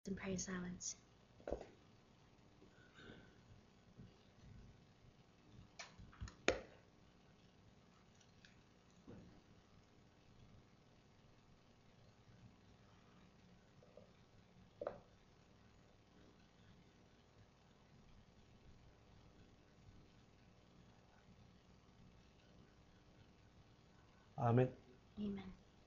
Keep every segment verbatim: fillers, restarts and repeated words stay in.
and pray in silence. Amen. Amen.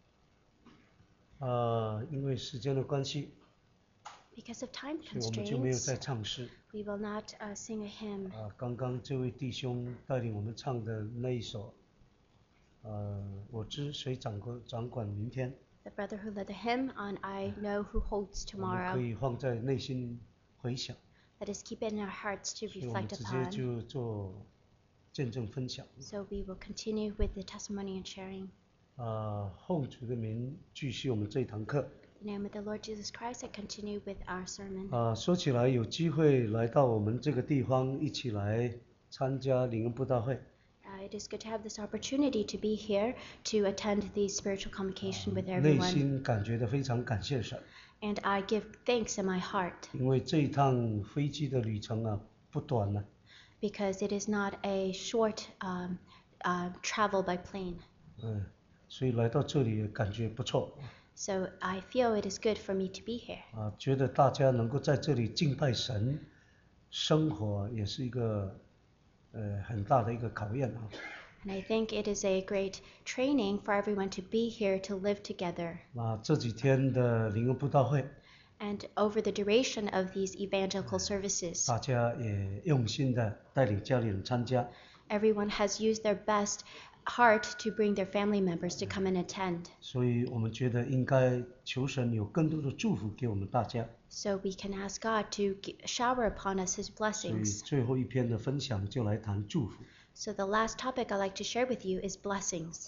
啊、因为时间的关系， Because of time 所以我们就没有 constraints, 再唱诗。 we will not uh, sing a hymn. 啊、刚刚这位弟兄带领我们唱的那一首，呃，我知谁掌管掌管明天， The brother who led the hymn on I Know Who Holds 我们可 Tomorrow, 以放在内心回想， let us keep it in our hearts to 所以我们 reflect 直接 upon. 就做见证分享。 So we will continue with the testimony and sharing. 啊、奉主的名继续我们这一堂课。 In the name of the Lord Jesus Christ, I continue with our sermon. 啊、说起来有机会来到我们这个地方，一起来参加灵恩布道会。 Uh, it is good to have this opportunity to be here to attend the spiritual convocation with 内 everyone. 心感觉到非常感谢神， And I give thanks in my heart 因为这一趟飞机的旅程啊不短了、 because it is not a short um, uh, travel by plane. 嗯，所以来到这里也感觉不错 So I feel it is good for me to be here. 啊，觉得大家能够在这里敬拜神，生活也是一个呃很大的一个考验啊。 And I think it is a great training for everyone to be here to live together. 那这几天的灵恩布道会， And over the duration of these evangelical services, 大家也用心的带领家里人参加， everyone has used their best heart to bring their family members to come and attend. 所以我们觉得应该求神有更多的祝福给我们大家。 So we can ask God to g- shower upon us His 所以 blessings. 最后一篇的分享就来谈祝福。 So the last topic I'd like to share with you is blessings.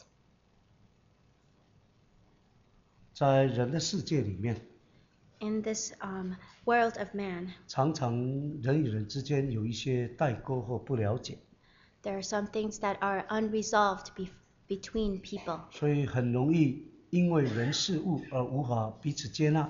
在人的世界里面， In this um, world of man, 常常人与人之间有一些代沟或不了解， there are some things that are unresolved be- between people. 所以很容易因为人事物而无法彼此接纳。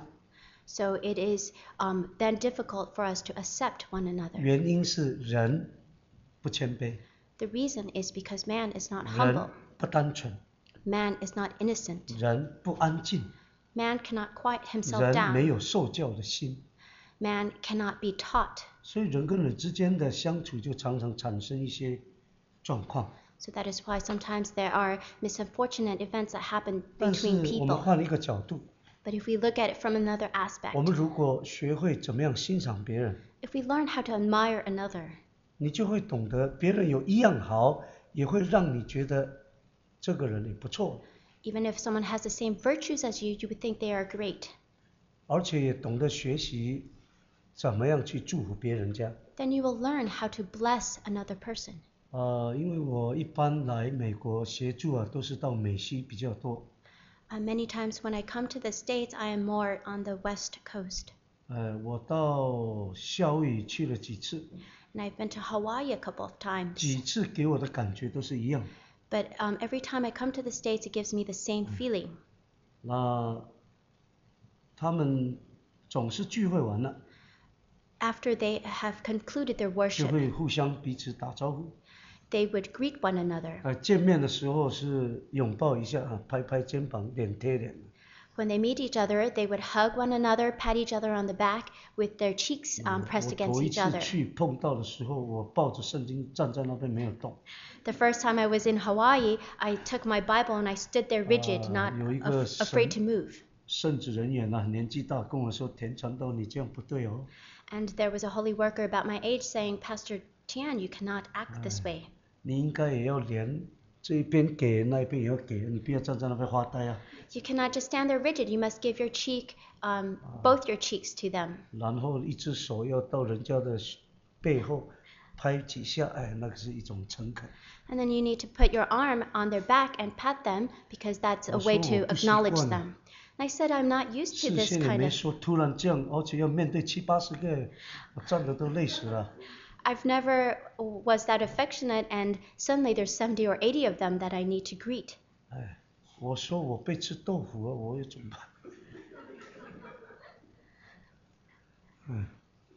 So it is um, then difficult for us to accept one another. 原因是人不谦卑， The reason is because man is not 人 humble, 不单纯， man is not innocent, 人不安静， man cannot quiet himself 人没 down, 有受教的心， man cannot be taught. 所以人跟人之间的相处就常常产生一些状况。 So that is why sometimes there are misunfortunate events that happen 但是 between 我们 people. 换一个角度， But if we look at it from another 我 aspect, 们如果学会怎么样欣赏别人， if we learn how to admire another, 你就会懂得别人有一样好，也会让你觉得这个人也不错， even if someone has the same virtues as you, you would think they are great. 而且也懂得学习怎么样去祝福别人家。 Then you will learn how to bless another person. 呃，因为我一般来美国协助啊，都是到美西比较多。 Uh, many times when I come to the States, I am more on the West Coast. 呃，我到夏威夷去了几次， And I've been to Hawaii a couple of times. 几次给我的感觉都是一样。 But um, every time I come to the States, it gives me the same feeling. 那他们总是聚会完了， After they have concluded their 就 worship, 会互相彼此打招呼。 they would greet one another. 呃，见面的时候是拥抱一下啊，拍拍肩膀，脸贴脸。 When they meet each other, they would hug one another, pat each other on the back with their cheeks um, 我 pressed 头 against 一 each 次 other. 去碰到的时候，我抱着圣经站在那边没有动。 The first time I was in Hawaii, I took my Bible and I stood there rigid, 啊 not 有一 af- 个 afraid 神 to move. 圣职人员啊，年纪大，跟我说：“田传道，你这样不对哦。 And there was a holy worker about my age saying, Pastor Tian, you cannot act this way. 你应该也要连这一边给，那一边也要给，你不要站在那边发呆啊。 You cannot just stand there rigid. You must give your cheek, um, both your cheeks to them. 然后一只手要到人家的背后拍几下，哎，那个是一种诚恳。 And then you need to put your arm on their back and pat them because that's a 我 way 说 to 我不习 acknowledge 惯 them. And I said, I'm not used to 视 this 线也 kind 没 of. 说突然这样，而且要面对七八十个，我站得都累死了。 I've never was that affectionate, and suddenly there's seventy or eighty of them that I need to greet. 哎，我说我被吃豆腐了，我又怎么办？ 嗯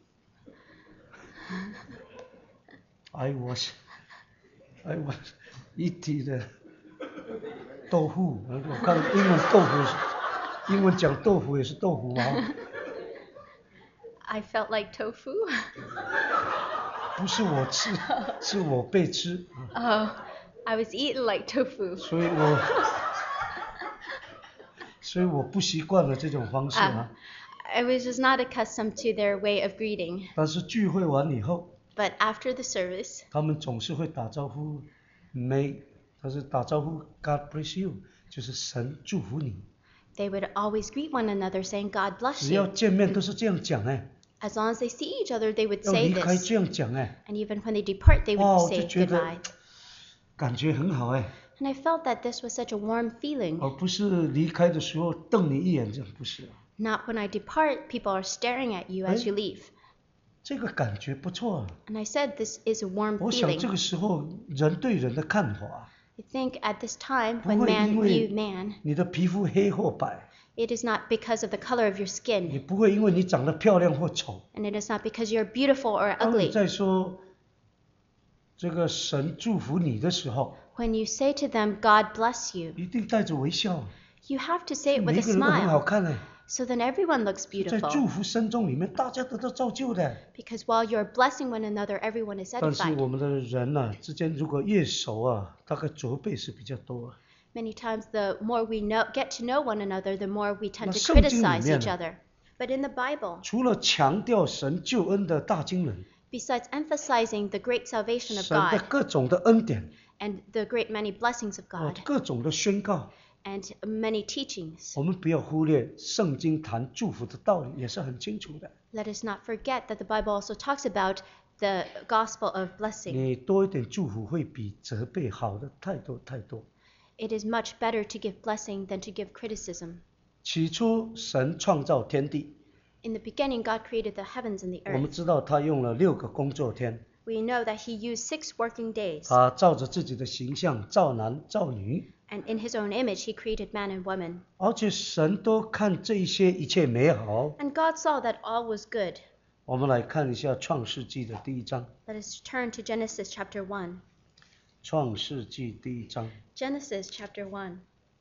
I was I was eating the 豆腐，我看英文豆腐，英文讲豆腐也是豆腐吗？ I felt like tofu. 不是我吃，是我被吃。 Oh, I was eaten like tofu. 所以我，所以我不习惯了这种方式啊。 Uh, I was just not accustomed to their way of greeting. 但是聚会完以后， But after the service, 他们总是会打招呼 ，May， 他是打招呼 God bless you， 就是神祝福你。 they would always greet one another saying, God bless 只要 you. 见面都是这样讲哎， As long as they see each other, they would 要 say 离开 this. 这样讲哎， And even when they depart, they 哇， would 我就 say 觉得 goodbye. 感觉很好哎， And I felt that this was such a warm feeling. 而不是离开的时候瞪你一眼，这样不是。 Not when I depart, people are staring at you as you leave. 这个感觉不错啊。 And I said this is a warm 我想这 feeling. 个时候人对人的看法， I think at this time, 不 when 会 man 因为 view man, 你的皮肤黑或白， it is not because of the color of your 也 skin. 不会因为你长得漂亮或丑。 And it is not because you're beautiful or 当你 ugly. 在说这个神祝福你的时候， When you say to them, God bless you, 一定带着微笑， you have to say it 每 with 一 a 个人都很好 smile. 看的。 So then everyone looks 在祝 beautiful. 福声中里面，大家得到造就的。 Because while you're blessing one another, everyone is 但是 edified. 我们的人呐、之间如果越熟啊，大概责备是比较多啊。 Many times, the more we know, get to know one another, the more we tend 那 to 圣经里 criticize 面 each 呢？ other. But in the Bible, 除了强调神救恩的大惊人， besides emphasizing the great salvation of 神的 God 各种的恩典， and the great many blessings of 哦 God 各种的宣告， and many teachings, 我们不要忽略圣经谈祝福的道理也是很清楚的。 let us not forget that the Bible also talks about the gospel of blessing. 你多一点祝福会比责备好的太多太多。 It is much better to give blessing than to give criticism. 起初神创造天地， In the beginning, God created the heavens and the 我们 earth. 知道他用了六个工作天， We know that He used six working days, 他照着自己的形象造男造女， and in His own image, He created man and woman. 而且神都看这一些一切美好。 And God saw that all was good. 我们来看一下创世纪的第一章， Let us turn to Genesis chapter one. 创世纪第一章， Genesis chapter one.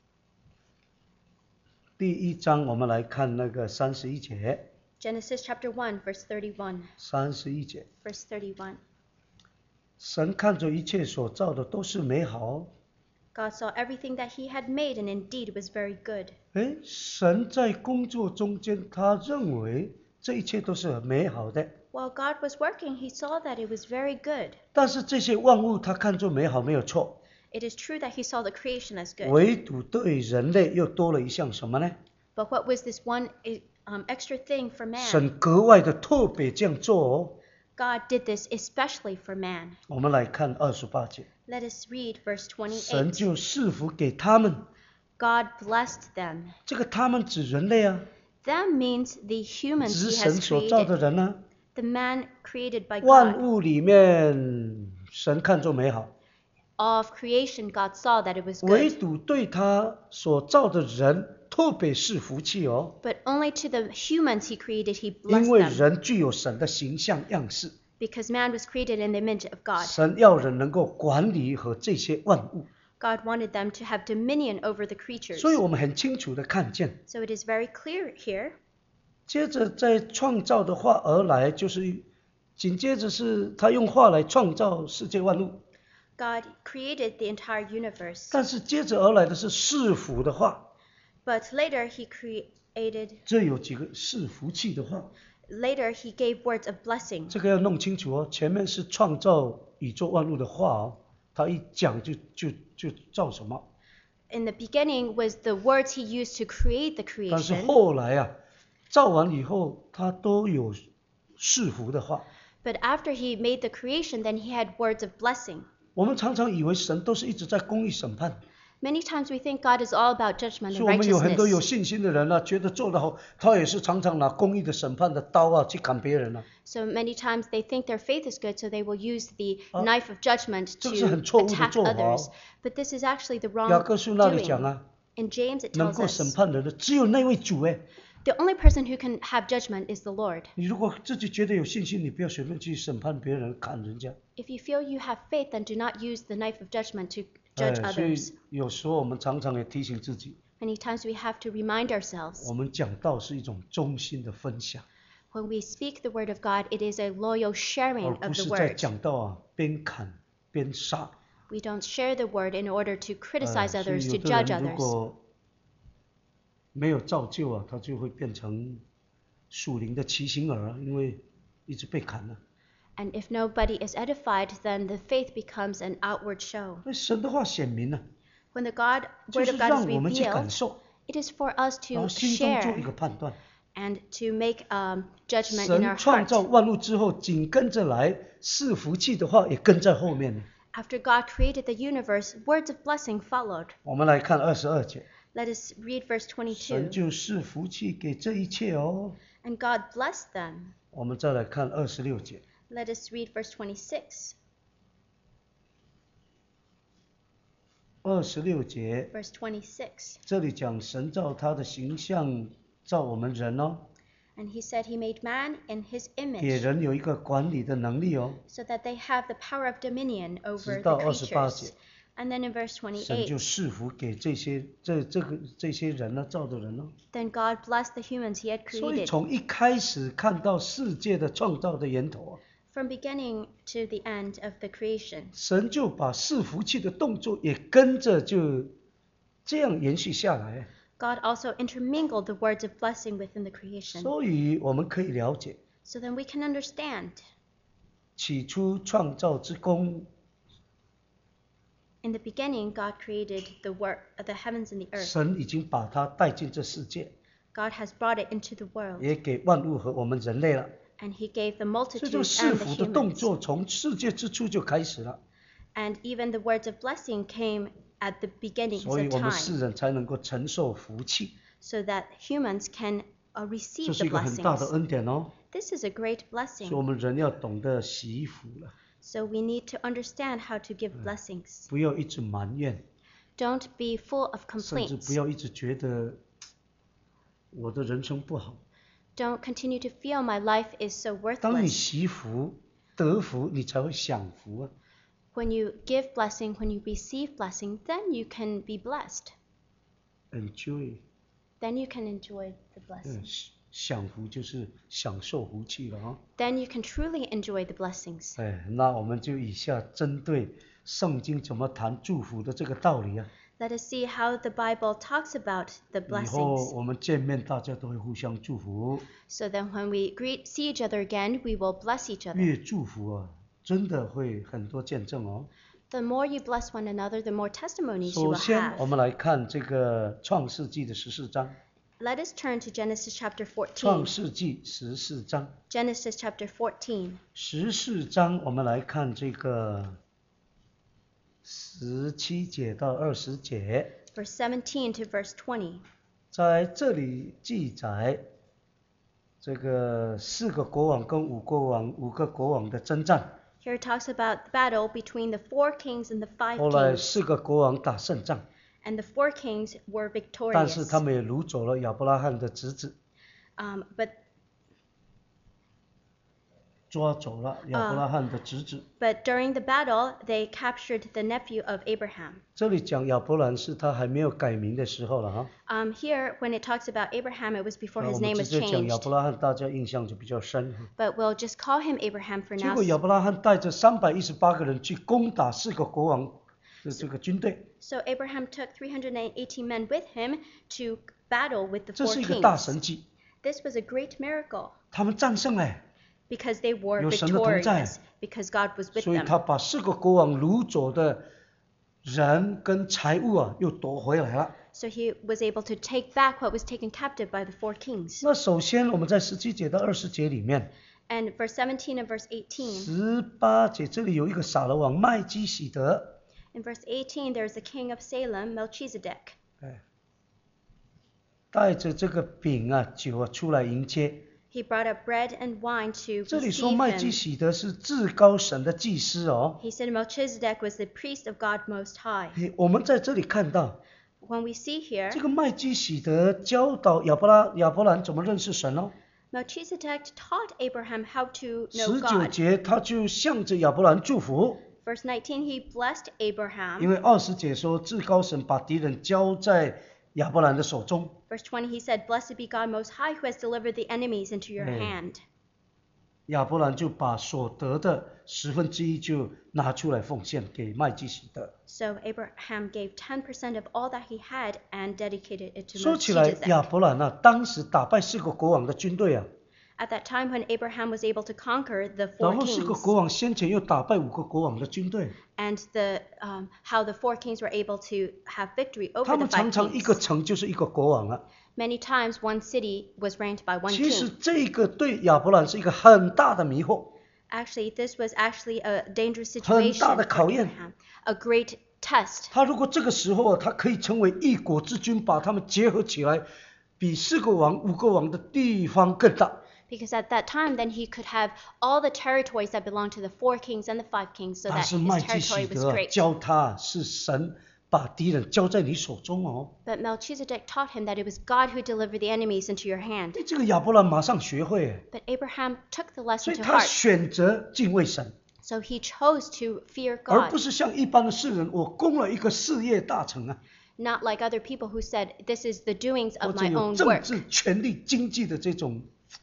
第一章我们来看那个三十一节， Genesis chapter one, verse thirty-one. 三十一节， Verse thirty-one. 神看着一切所造的都是美好。 God saw everything that He had made, and indeed it was very good. 哎，神在工作中间，他认为这一切都是很美好的。 While God was working, He saw that it was very good. 但是这些万物他看作美好没有错， It is true that He saw the creation as good. 唯独对人类又多了一项什么呢？ But what was this one um, extra thing for man? 神格外的特别这样做哦。 God did this especially for man. 我们来看二十八节， Let us read verse 神 twenty-eight. 就赐福给他们， God blessed them. 这个他们指人类啊， Them means the humans 只是 He 神 has 所造的 created. 人啊。 The man created by 万 God. 物里面，神看作美好， All of creation, God saw that it was 唯 good. 独对他所造的人特别是福气哦， But only to the humans He created, He 因 blessed 为 them. 人具有神的形象样式， Because man was created in the image of God. 神要人能够管理和这些万物， God wanted them to have dominion over the creatures. 所以我们很清楚的看见， So it is very clear here. 接着在创造的话而来，就是紧接着是他用话来创造世界万物， God created the entire universe. 但是接着而来的是赐福的话， But later He created, 这有几个是福气的话， later He gave words of blessing. 这个要弄清楚哦。前面是创造宇宙万物的话哦，他一讲就就就造什么， In the beginning was the words He used to create the 但是 creation. 后来啊，造完以后他都有赐福的话。 But after He made the creation, then He had words of blessing. 我们常常以为神都是一直在公义审判， Many times we think God is all about judgment 所 and 以我们有很多有 righteousness. 信心的人啊，觉得做得好，他也是常常拿公义的审判的刀啊去砍别人啊， So many times they think their faith is good, so they will use the 啊 knife of judgment 这 to 个是很错误的 attack 做法 others. 哦。 But this is actually the 雅 wrong 各书那里讲 doing. 啊， In James it 能 tells 够 us 审判人的只有那位主哎， The only person who can have judgment is the Lord. 你如果自己觉得有信心，你不要随便去审判别人、砍人家。 If you feel you have faith, then do not use the knife of judgment to judge 哎，所以 others. 有时候我们常常也提醒自己， Many times we have to remind ourselves. 我们讲道是一种忠心的分享， When we speak the word of God, it is a loyal 而 sharing 不 of 是 the 在 word. 讲道啊边砍边杀。 We don't share the word in order to 哎 criticize 所以 others, 有 to 的 judge 人如 others. 果没有造就啊，他就会变成属灵的畸形儿，因为一直被砍了。 And if nobody is edified, then the faith becomes an outward show. 那神的话显明了， When the God 就 word 是 of God is 让我们去感 revealed, 受， it is for us 然后 to 心中做一 share 个判断。 and to make um, judgment in 神 our 创造 heart. 万物之后，紧跟着来是福气的话，也跟在后面呢。 After God created the universe, words of blessing followed. 我们来看二十二节， Let us read verse 神 twenty-two. 就是福气给这一切哦。 And God blessed them. 我们再来看二十六节， Let us read verse twenty-six. 二十六节 Verse twenty-six. 这里讲神照他的形象造我们人哦， And he said he made man in his 给 image, 人有一个管理的能力哦。 so that they have the power of dominion over 直 the 到二十八 creatures. 节， And then in verse 神就 twenty-eight, 赐福给这些这这个这些人呢，造的人呢。 then God blessed the humans he had 所以 created. 从一开始看到世界的创造的源头啊， From beginning to the end of the creation, 神就把赐福气的动作也跟着就这样延续下来。 God also intermingled the words of blessing within the creation. 所以我们可以了解， So then we can understand. 起初创造之功， In the beginning, God created the work of the heavens and the earth. 神已经把它带进这世界， God has brought it into the world, 也给万物和我们人类了。 and he gave the 所以这个 multitudes 赐 and the 福的动 humans. 作从世界之初就开始了， And even the words of blessing came at the beginnings 所以 of 我们世 time, 人才能够承受福气， so that humans can uh, 这 receive 是 the 一个很大的 blessings. 恩典哦。 This is a great 所以我 blessing. 们人要懂得惜福了， So we need to understand how to give blessings. 不要一直埋怨， Don't be full of 甚至 complaints. 不要一直觉得我的人生不好。 Don't continue to feel my life is so 当你 worthless. 惜福得福，你才会享福啊。 When you give blessing, when you receive blessing, then you can be blessed. Enjoy， Then you can enjoy the 嗯 blessing.， 享福就是享受福气了啊。 Then you can truly enjoy the blessings. 哎，那我们就以下针对圣经怎么谈祝福的这个道理啊， Let us see how the Bible talks about the 以后 blessings. 我们见面大家都会互相祝福， So then when we greet, see each other again, we will bless each other. 越祝福啊，真的会很多见证哦。 The more you bless one another, the more testimonies you 首 will 先，我 have. 们来看这个创世纪的十四章， Let us turn to Genesis chapter 创 fourteen. 世纪十四章， Genesis chapter fourteen. 十四章我们来看这个十七节到二十节， Verse seventeen to verse twenty. 在这里记载这个四个国王跟五国王五个国王的征战， Here it talks about the battle between the four kings and the five 后来 kings. 四个国王打胜仗， And the four kings were 但是 victorious. 他们也掳走了亚伯拉罕的侄子， Um, but 抓走了亚伯拉罕的侄子。 but during the battle, they captured the nephew of Abraham. 这里讲亚伯兰是他还没有改名的时候了哈， Um, here, when it talks about Abraham, it was before 那 his 我们 name 直 was 接讲亚 changed. 伯拉罕，大家印象就比较深。 But we'll just call him Abraham for 结 now. 果亚伯拉罕带着三百一十八个人去攻打四个国王的这个军队， So Abraham took three hundred eighteen men with him to battle with the 这 four 是一个大 kings. 神迹， This was a great miracle 他们战胜了， because they were 有神的同在。 victorious, because God was with 所以 them. 他把四个国王掳走的人跟财物啊又夺回来了。 So he was able to take back what was taken captive by the four kings. 那首先我们在十七节到二十节里面， And verse seventeen and verse eighteen. 十八节这里有一个撒勒王麦基洗德， In verse eighteen, there is the king of Salem, Melchizedek. 哎，带着这个饼啊酒啊出来迎接。 He brought up bread and wine to 这里说 receive 麦基 him. 洗德是至高神的祭司哦。 He said Melchizedek was the priest of God Most High. 嘿我们在这里看到， when we see here, 这个麦基洗德教导亚伯拉亚伯兰怎么认识神哦。 Melchizedek taught Abraham how to know 十九 God. 节他就向着亚伯兰祝福， Verse nineteen, he blessed 因 Abraham. 为二十节说至高神把敌人交在亚伯兰的手中。 Verse twenty, he said, Blessed be God Most High, who has delivered the enemies into your Eh. hand. 亚伯兰就把所得的十分之一就拿出来奉献给麦基洗德。 So Abraham gave ten percent of all that he had and dedicated it to 说起来，亚 Melchizedek. 伯兰啊，当时打败四个国王的军队啊， At that time when Abraham was able to conquer the 然 four 后四个 kings, 国王先前又打败五个国王的军队， and the um, how the four kings were able to have victory 他 over the 们 five 常常一个 kings. 城就是一个国王啊。 Many times one city was reigned by one 其实 king. 这个对亚伯兰是一个很大的迷惑。 Actually, this was actually a dangerous 很 situation 大的 for 考验。 Abraham, a great test. 他如果这个时候啊，他可以成为一国之君，把他们结合起来，比四个王、五个王的地方更大。 Because at that time, then he could have all the territories that belonged to the four kings and the five kings, so 但 that 是 his 麦基 territory 洗 was 德啊 great. 教他是神把敌人交在你手中哦。 But Melchizedek taught him that it was God who delivered the enemies into your hand. 这个亚伯兰马上学会， But Abraham took the 所 lesson 以 to 他 heart, 选择敬畏神， so he chose to fear 而不 God, 是像一般的世人，我攻了一个事业大成啊， not like other people who said, This is the doings 或 of 者 my 有 own 政 work. 治、权力、经济的这种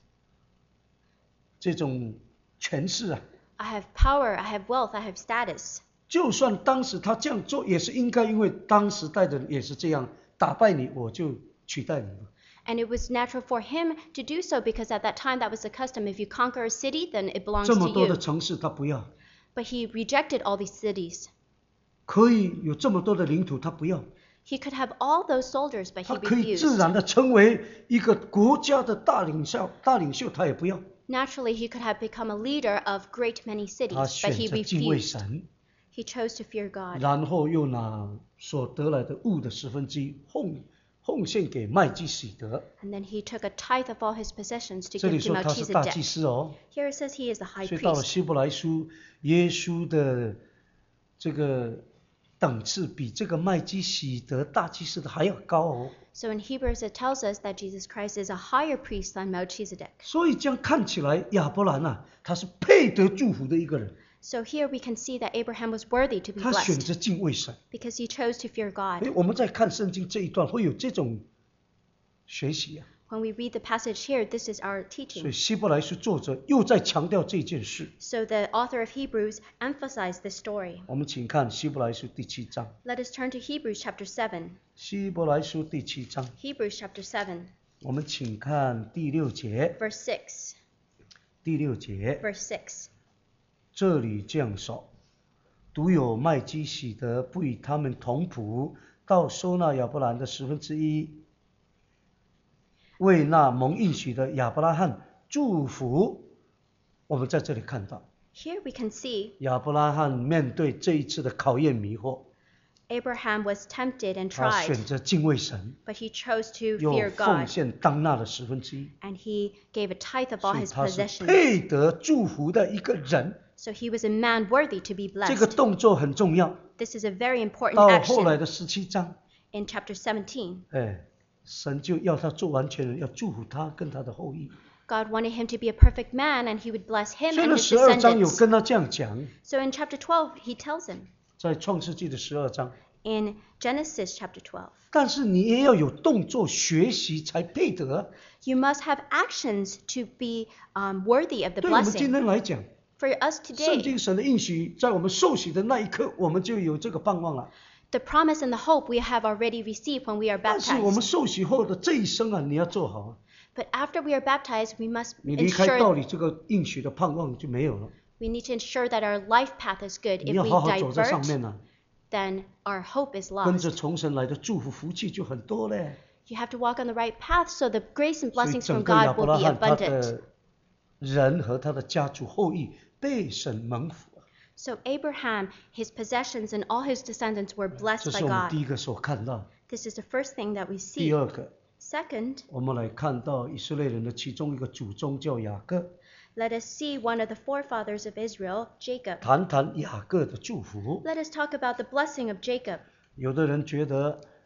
这种权势啊。 I have power, I have wealth, I have status. 就算当时他这样做，也是应该，因为当时代的人也是这样，打败你，我就取代你了。 And it was natural for him to do so because at that time that was the custom. If you conquer a city, then it belongs 这 to 么多的 you. 城市他不要， But he rejected all these cities. 可以有这么多的领土他不要， He could have all those soldiers, but 他 he 可以自 refused. 然的成为一个国家的大领袖，大领袖他也不要， Naturally, he could have become a leader of great many 他 cities, 选 but he 择敬畏 refused. 神， He chose to fear God. 然后又拿所得来的物的十分之一奉奉献给麦基洗德。 And then he took a tithe of all his possessions to 这里 give to 说他是大祭 Melchizedek. 司哦。 Here it says he is the high 所以到了 priest. 希伯来书，耶稣的这个等次比这个麦基洗德大祭司的还要高哦。 So in Hebrews it tells us that Jesus Christ is a higher priest than Melchizedek. 所以这样看起来，亚伯兰啊，他是配得祝福的一个人， So here we can see that Abraham was worthy to be 他选 blessed 择敬畏神。 because he chose to fear 哎 God. 我们在看圣经这一段会有这种学习啊。 When we read the passage here, this is our 所以 teaching. 希伯来书作者又在强调这件事。 So the author of Hebrews emphasized this story. 我们请看希伯来书第七章。 Let us turn to Hebrews chapter seven. 希伯来书第七章， Hebrews chapter seven, 我们请看第六节。 verse six. 第六节。 Verse six. 这里这样说，独有麦基洗德不与他们同谱，到收纳亚伯兰的十分之一，为那蒙应许的亚伯拉罕祝福。我们在这里看到， Here we can see 亚伯拉罕面对这一次的考验迷惑， Abraham was tempted and 他 tried, 选择敬畏神， but he chose to 又 fear 奉 God, 献当纳的十分之一， and he gave a tithe of all 所以 his 他是 possessions. 配得祝福的一个人。 So he was a man worthy to be 这个 blessed. 动作很重要。 This is a very important 到后来 action. 的十七章， In chapter seventeen, 哎，神就要他做完全人，要祝福他跟他的后裔。 God wanted him to be a perfect man, and he would bless him 所以 and 呢， his 十二章有 descendants. 跟他这样讲， So in chapter twelve, he tells him, 在创世纪的十二章。 in Genesis chapter twelve, 但是你也要有动作学习才配得。 you must have actions to be um, worthy of the 对我们今 blessing. 天来讲， For us 圣 today, 经神的应许，在我们受洗的那一刻，我们就有这个盼望了。 the promise and the hope we have already received when we are 但是我们 baptized. 受洗后的这一生啊，你要做好啊。 But after we are baptized, we must 你离开道 ensure 理，这个应许的盼望就没有了。 we need to ensure that our life path is good. 你 If 要 we 好好走在上 divert, 面啊， then our hope is 跟着 lost. 从神来的祝福福气就很多嘞。 You have to walk on the right path so the grace and 所以 blessings 整 from 个亚 God 伯 will 拉 be 罕他 abundant. 的人和他的家族后裔被神蒙福。 So Abraham, his possessions, and all his descendants were 这 blessed 是 by 我们第 God. 一个所看到。 This is the first thing that we 第 see. 二个， Second, 我们来看到以色列人的其中一个祖宗叫雅各， let us see one of the forefathers of Israel, Jacob. 谈谈雅各的祝福。 Let us talk about the blessing of Jacob. 有的人觉得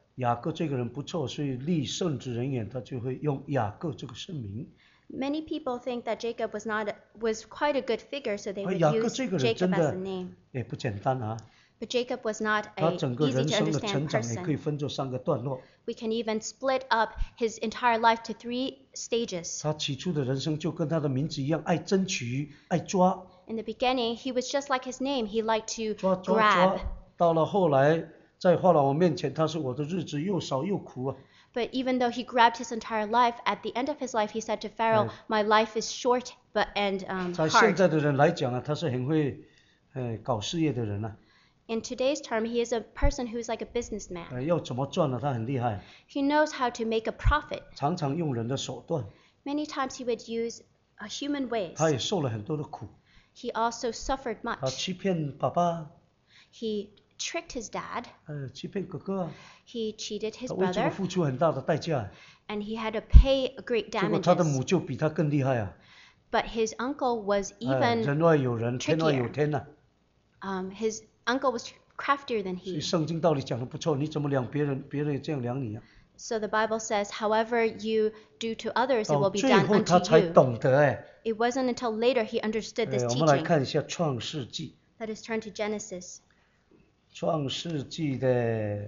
雅各这个人不错，所以立圣职人言，他就会用雅各这个圣名。 Many people think that Jacob was not a, was quite a good figure, so they 而 would 雅各 use 这个人 Jacob 真 as 的 a name. 也不简单啊， But Jacob was not 他 a 整个 easy 人 to 生的 understand 成长也可以 person. 分作三个段落。 We can even split up his entire life to three stages. 他起初的人生就跟他的名字一样，爱争取，爱抓， In the beginning, he was just like his name. He liked to 抓抓 grab. 抓。到了后来，在法老王面前，他说我的日子又少又苦啊。 But even though he grabbed his entire life, at the end of his life, he said to Pharaoh, "My life is short, but and um, 在现 hard." 在的人来讲啊，他是很会，呃，搞事业的人啊。 In today's term, he is a person who's like a businessman. 呃，要怎么赚呢？他很厉害， He knows how to make a profit. 常常用人的手段。 Many times he would use uh, human ways. 他也受了很多的苦， He also suffered 他 much. 欺骗爸爸， He tricked his dad. 呃，欺骗哥哥啊， He cheated his 他为这个 brother, 付出很大的代价。 and he had to pay great 结果他的 damages. 母就比他更厉害啊！ But his uncle was 呃， even 人外有人，天外有 trickier. 天呐、 Um, his uncle was craftier than 所以 he. 圣经道理讲的不错，你怎么量别人，别人也这样量你啊？ So the Bible says, however you do to others, it 到 will be 最 done 后他 unto 才 you. 懂得哎。 It wasn't until later he understood 呃 this 我们来 teaching. 看一下创世纪， Let us turn to Genesis. 创世纪的。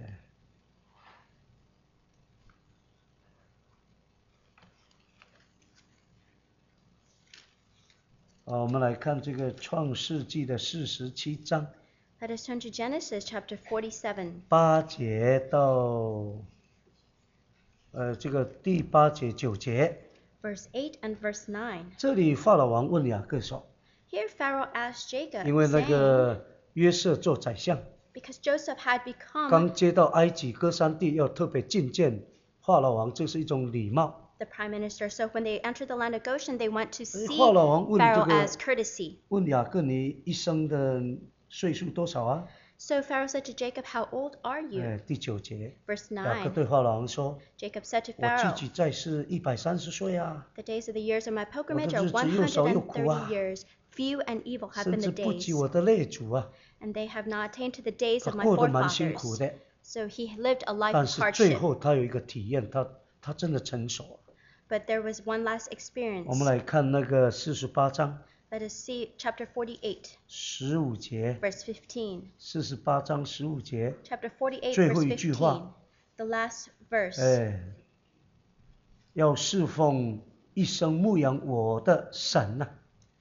啊，我们来看这个创世纪的四十七章 Let us turn to Genesis chapter forty-seven, 八节到，呃，这个第八节九节， verse eight and verse nine. 这里法老王问雅各说， Here Pharaoh asked Jacob, 因为那 saying, 个约瑟做宰相， because Joseph had become 刚接到埃及歌珊地，要特别觐见法老王，这是一种礼貌。 the prime minister, so when they entered the land of Goshen, they went to 哎 see 法老王问这 Pharaoh 个 as courtesy. 问雅各，你一生的岁数多少啊？ So Pharaoh said to Jacob, how old are 哎 you?， 第九节， Verse 雅各 nine. 对法老王说， Jacob said to 我自 Pharaoh, 己在世一百三十岁啊， the days of the years of my pilgrimage are 我的日子又少又苦啊。 one hundred thirty years. Few and evil have 甚 been 至 the 不及 days, 我的列祖啊， and they have not attained to the days 他 of my 过得蛮辛苦 forefathers. 的。 So he lived a life 但 of 是最 hardship. 后他有一个体验，他他真的成熟了。 But there was one last 我 experience. 们来看那个四十八章 Let us see chapter forty-eight, 十五节， verse fifteen. 四十八章十五节， Chapter forty-eight, 最后 verse 一句话。 fifteen. The last verse. 哎，要侍奉一生牧养我的神呐、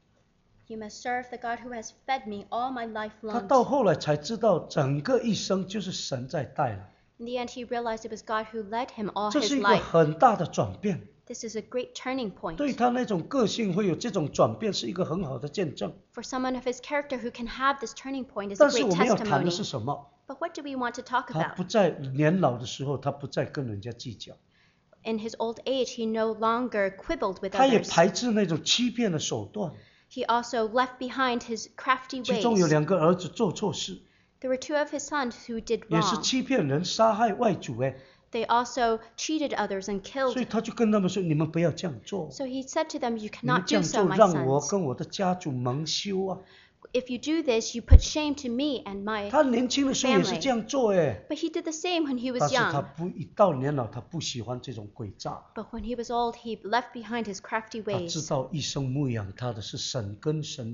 You must serve the God who has fed me all my life 他 long. 到后来才知道，整个一生就是神在带了， In the end, he realized it was God who led him all 这 his 是一个 life. 很大的转变。 This is a great turning point. 对他那种个性会有这种转变，是一个很好的见证。 For someone of his character who can have this turning point is a 但是 great 我们要谈的 testimony. 是什么？ But what do we want to talk 他 about? 不在年老的时候，他不再跟人家计较， In his old age, he no longer quibbled with 他也 others. 排斥那种欺骗的手段。 He also left behind his crafty 其中有 ways. 两个儿子做错事， There were two of his sons who did 也是 wrong. 欺骗人、杀害外祖哎， They also cheated others and 所以 killed. 他就跟他们说：“你们不要这样做， So he said to them, "You 你们 cannot 这 do 样 so, 做 my 让我 sons. 跟我的家族蒙羞啊！” If you do this, you put shame to me and my 他年轻的时候也是这样做哎， But he did the same when he 但 was 是他 young. 不一到年老，他不喜欢这种诡诈， But when he was old, he left behind his crafty 他知 ways. 道一生牧养他的是神跟神，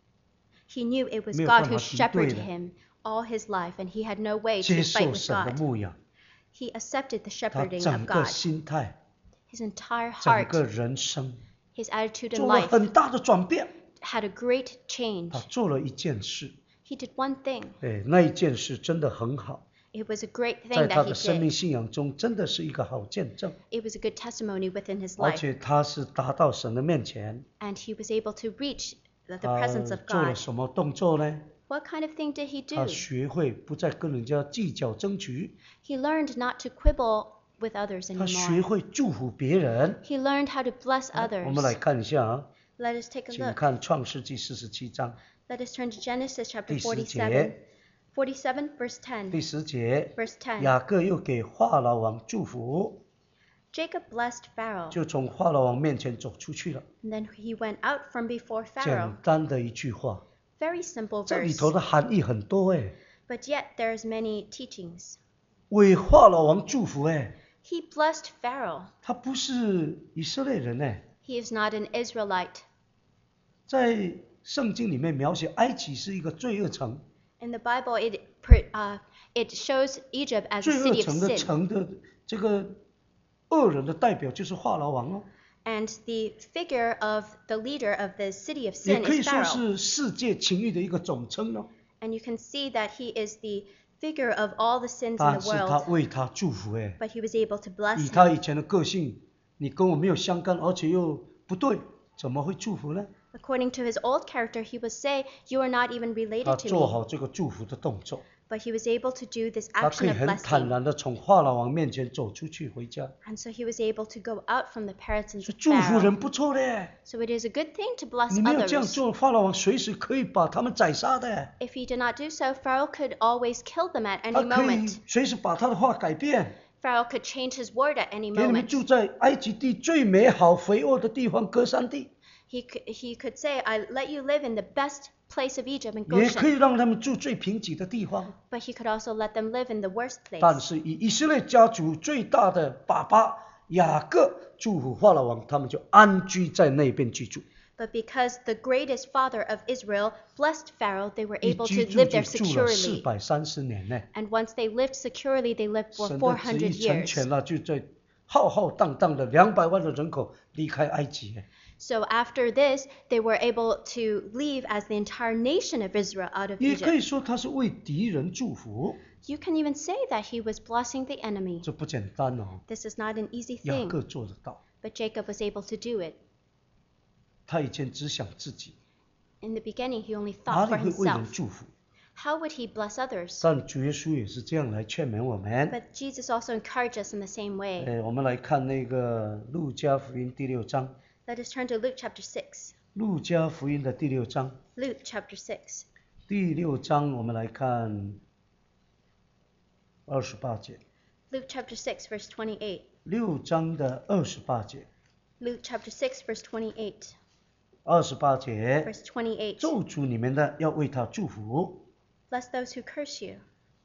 He knew it was 没有 God 办 who 法敌对的。 shepherded him all his life, and he had no way to 接 fight 受 with 神的 God. 牧养， He accepted the 他 shepherding 整 of 个 God. 心态、 His entire 整 heart, 个人生 his attitude in 做了 life 很大的转变。 had a great change. 他做了一件事， He did one thing. 哎，那一件事真的很好， It was a great 在 thing 他 that 的 he 生命 did. 信仰中真的是一个好见证， It was a good testimony within his 而 life. 且他是达到神的面前， And he was able to reach the, the 他 presence of 做了 God. 什么动作呢？ What kind of thing did he 他 do? 学会不再跟人家计较争取， He learned not to quibble with others 他学 anymore. 会祝福别人。 He learned how to bless 我们来 others. 看一下啊， Let us take a 请 look. 看创世纪四十七章 Let us turn to Genesis chapter 第十 forty-seven. 节， forty-seven, verse 第 ten. 十节， Verse ten. 雅各又给法老王祝福， Jacob blessed Pharaoh, 就从法老王面前走出去了。 and then he went out from before 简 Pharaoh. 单的一句话， Very simple 这里 verse. 头的含义很多哎。 But yet there's many teachings. 为法老王祝福哎， He blessed Pharaoh. 他不是以色列人哎。 He is not an Israelite. 在圣经里面描写埃及是一个罪恶城， In the Bible, it pr- uh, it shows Egypt as a 罪恶 city of 城的 sin. 城的这个恶人的代表就是法老王哦， And the figure of the leader of the city of 也 sin 可以 is 说 Pharaoh. 是世界情欲的一个总称哦。 And you can see that he is the figure of all the sins in 但 the 是他 world. 为他祝福哎， But he was able to bless 以 him. 他以前的个性，你跟我没有相干，而且又不对，怎么会祝福呢？ According to his old character, he would say, "You are not even 他 related to 做 me." 好这个祝福的动作， But he was able to do this 他可 action 以 of 很坦 blessing. 然的从法老王面前走出去回家， And so he was able to go out from the presence 所以 of 祝福 Pharaoh. 人不错的。 So it is a good thing to bless 你没有这样 others. 做，法老王随时可以把他们宰杀的， If he did not do so, Pharaoh could always kill them at 他 any 可以 moment. 随时把他的话改变， Pharaoh could change his word at any 给你们 moment. 住在埃及地最美好肥沃的地方歌山地， He could, he could say, "I let you live in the best place of Egypt in 也可以 Goshen." 让他们住最贫瘠的地方。 But he could also let them live in the worst 但 place. 是以以色列家族最大的爸爸雅各祝福法老王，他们就安居在那边居住， But because the greatest father of Israel blessed Pharaoh, they were 一 able 居 to 住 live 就 there 住了四 securely. 百三十年呢。 And once they lived securely, they lived for 神 four 的旨意 hundred 成 years. 全了，就在浩浩荡荡的两百万的人口离开埃及。 So after this, they were able to leave as the entire nation of Israel out of 也可以 Egypt. 说他是为敌人祝福， You can even say that he was blessing the enemy. 这不简单哦。 This is not an easy 雅 thing, 各做得到， but Jacob was able to do it. 他以前只想自己， In the beginning, he only 哪 thought 里 for 会为人 himself. 祝福？ How would he bless others? 但主耶稣也是这样来劝勉我们。 But Jesus also encouraged us in the same way. 哎，我们来看那个路加福音第六章， Let us turn to Luke chapter six. 路加福音的第六章， Luke chapter six. 第六章我们来看二十八节， Luke chapter six, verse twenty-eight. 六章的二十八节， Luke chapter six, verse twenty-eight. 二十八节， Verse twenty-eight. 咒诅你们的要为他祝福， Bless those who curse you,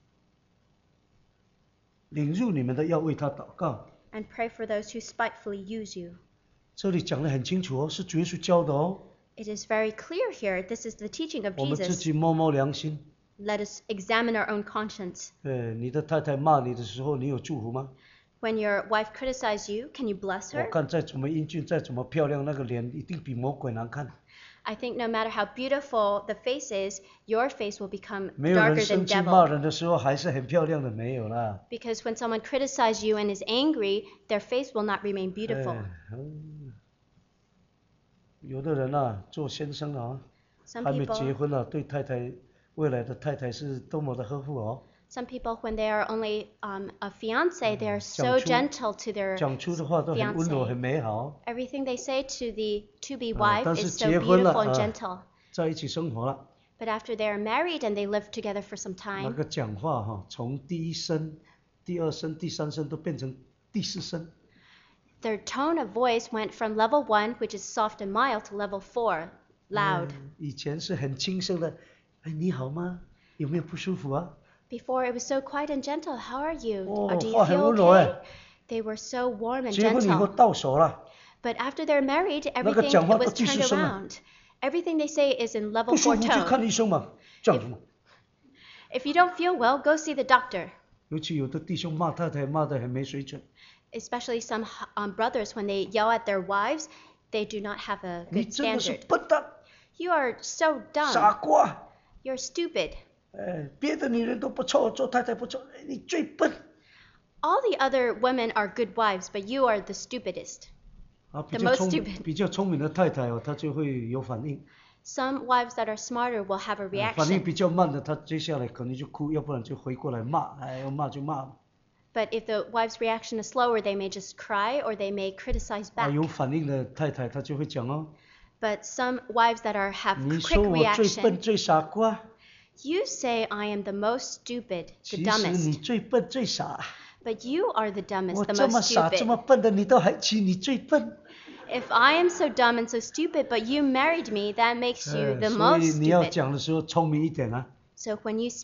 领入你们的要为他祷告。 and pray for those who spitefully use you. 这里讲得很清楚哦，是主耶稣教的哦。 It is very clear here. This is the teaching of 我们自 Jesus. 己摸摸良心， Let us examine our own conscience. 呃，你的太太骂你的时候，你有祝福吗？ When your wife criticizes you, can you bless 我 her? 看再怎么英俊，再怎么漂亮，那个脸一定比魔鬼难看。 I think no matter how beautiful the face is, your face will become 没有人 darker 生 than 气骂 devil. 人的时候还是很漂亮的，没有啦。 Because when someone criticizes you and is angry, their face will not remain beautiful. 哎嗯有的人啊，做先生啊， Some 还没结 people, 婚啊，对太太未来的太太是多么的呵护哦。 some people, when they are only um, a fiance, they are so 讲出- gentle to their 讲出的话都很温柔，很 fiance. 美好。 Everything they say to the to-be 啊 wife 但是 is so 结婚了 beautiful and 啊 gentle. 在一起生活了， But after they are married and they live together for some 那 time, 个讲话哈，从第一声、第二声、第三声都变成第四声。 their tone of voice went from level one, which is soft and mild, to level four, loud. 嗯以前是很轻声的，哎，你好吗？有没有不舒服啊？ Before it was so quiet and gentle. How are you? Oh, Or do you 话很 feel 温柔 okay? 哎。 They were so warm and 结婚以后 gentle. 到手了， But after they're married, 那个 everything 讲话 was 都第四 turned 声了。 around. Everything they say is in level 不舒 four 服去 tone. 看医生嘛，这样子嘛。 If you don't feel well, go see the doctor. 尤其有的弟兄骂太太骂得很没水准， Especially some um, brothers, when they yell at their wives, they do not have a 你 good 真的是 standard. 笨蛋、 You are so 傻 dumb. 瓜。 You're stupid. 哎，别的女人都不错，做太太不错，哎你最笨。 All the other women are good wives, but you are the stupidest. 啊，比 The 较 most 聪 stupid. 比较聪明的太太哦，她就会有反应。 Some wives that are smarter will have a 啊反应 reaction. 比较慢的，她接下来可能就哭，要不然就回过来骂，哎，要骂就骂。 But if the wife's reaction is slower, they may just cry or they may criticize 啊， back. 有反应的太太，她就会讲哦， But some wives that are have 你 quick 说我最 reaction, 笨最傻瓜， you say I am the most stupid, the 其实你 dumbest. 最笨最傻。 But you are the dumbest, 我 the 这么 most 傻这么 stupid. 笨的，你都还娶你最笨。 If I am so dumb and so stupid, but you married me, that makes you 哎 the 所以 most 你要 stupid. 讲的时候聪明一点啊。 So when you speak,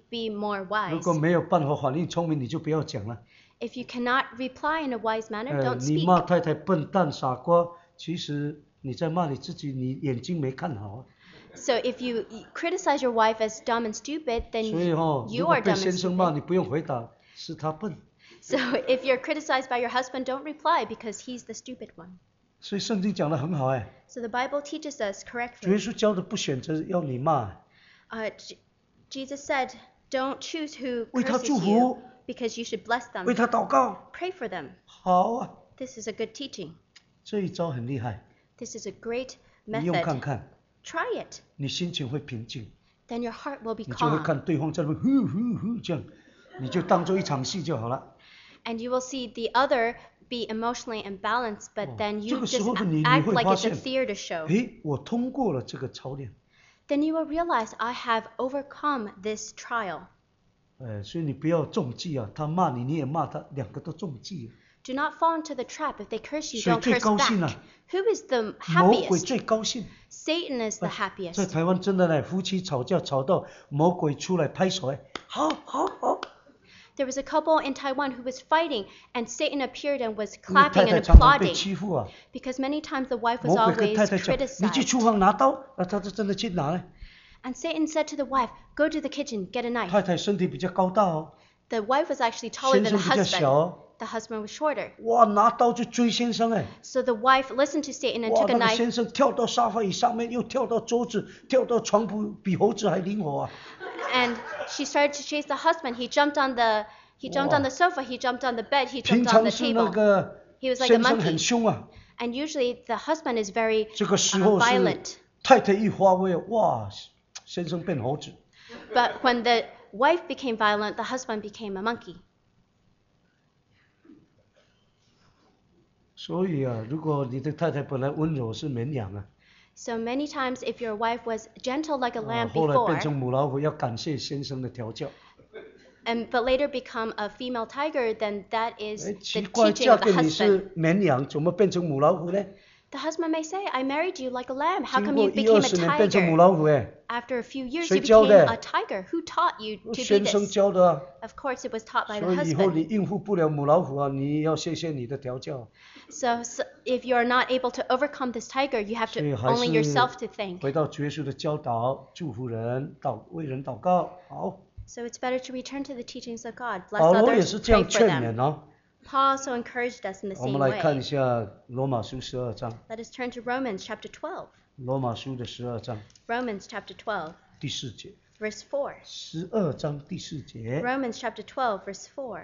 be more 如 wise. 果没有办法反应聪明，你就不要讲了。 If you cannot reply in a wise manner, 呃， don't 你 speak. 骂太太笨蛋傻瓜，其实你在骂你自己，你眼睛没看好啊。 So if you criticize your wife as dumb and stupid, then 所以哦， you 如果 are 被 dumb and 先生骂， stupid. 你不用回答，是他笨。 So if you're criticized by your husband, don't reply because he's the stupid one. 所以圣经讲得很好哎， So the Bible teaches us 主耶 correctly. 稣教的不选择要你骂， Uh, J- Jesus said, don't choose who 为他 curses 祝 you 福， because you should bless 为 them. 他祷告。 Pray for them. 好啊， This is a good teaching. 这一招很厉害， This is a great 你用看 method. 看， Try it. 你心情会平静， Then your heart will be 你就会 calm. 看对方在那呼呼呼这样，你就当做一场戏就好了。 And you will see the other be emotionally imbalanced, but Oh, then 这 you 个时 just 候的你， act 你会 like 发 it's a 现， theater show. 诶，我通过了这个操练， Then you will realize I have overcome this trial. 呃，所以你不要中计啊，他骂你，你也骂他，两个都中计。 Do not fall into the trap. If they curse you, 所以 don't 最 curse 高兴 back. 啊， Who is the 魔鬼 happiest? 最高兴。 Satan is the 在 happiest. 台湾真的呢，夫妻吵架吵到魔鬼出来拍手，哎，好好好。 There was a couple in Taiwan who was fighting, and Satan appeared and was 因为太 clapping 太 and 常常被 applauding 欺负啊， because many times the wife was 魔鬼跟 always 太太讲，你去 criticized. 厨房拿刀，那他就真的去拿了。 And Satan said to the wife, "Go to the kitchen, get a 太 knife." 太身体比较高大哦， The wife was actually taller 先 than 生 the 比较小 husband. 哦， The husband was shorter. 哇，拿刀就追先生哎， So the wife listened to Satan and 哇， took a 那个 knife, 先生跳到沙发椅上面，又跳到桌子，跳到床铺，比猴子还灵活啊。 and she started to chase the husband. He jumped on the he jumped on the sofa, he jumped on the bed, he 平 jumped on 常 the 是那 table. 个 He was like a 先生很 monkey. 凶啊， And usually the husband is very 这个时 uh, 候是 violent. 太太一发威，哇，先生变猴子。 But when the wife became violent, the husband became a monkey. 所以啊，如果你的太太本来温柔是绵羊啊， So many times if your wife was gentle like a 啊 lamb 后来变 before, 成母老虎，要感谢先生的调教。 and but later become a female tiger, then that is 哎， the 奇怪， teaching 嫁 of 给 the 你 husband. 是绵羊，怎么变成母老虎呢？ The husband may say, I married you like a lamb. How 经 come 过 you 一 became 二 a 十年变成母 tiger? 老虎哎， After a few years, 谁 you 教 became 的？ a tiger. Who taught you to do 先生 this? 教的啊。 Of course, it was taught by 所 the 以以后 husband. 你应付不了母老虎啊，你要谢谢你的调教。 So, so if you're not able to overcome this tiger, you have 所以 to 还 only 是 yourself to thank. 回到主耶稣的教导，祝福人，祷为人祷告。好， So it's better to return to the teachings of God. Bless 保罗也 others, 是这样 pray for 劝勉 them. 哦。 Paul also encouraged us in the 我 same 们来看一 way. 下罗马书十二章， Let us turn to Romans chapter twelve. 罗马书的十二章 Romans chapter twelve, 第四节， verse four. 十二章第四节。 Romans chapter twelve, verse four.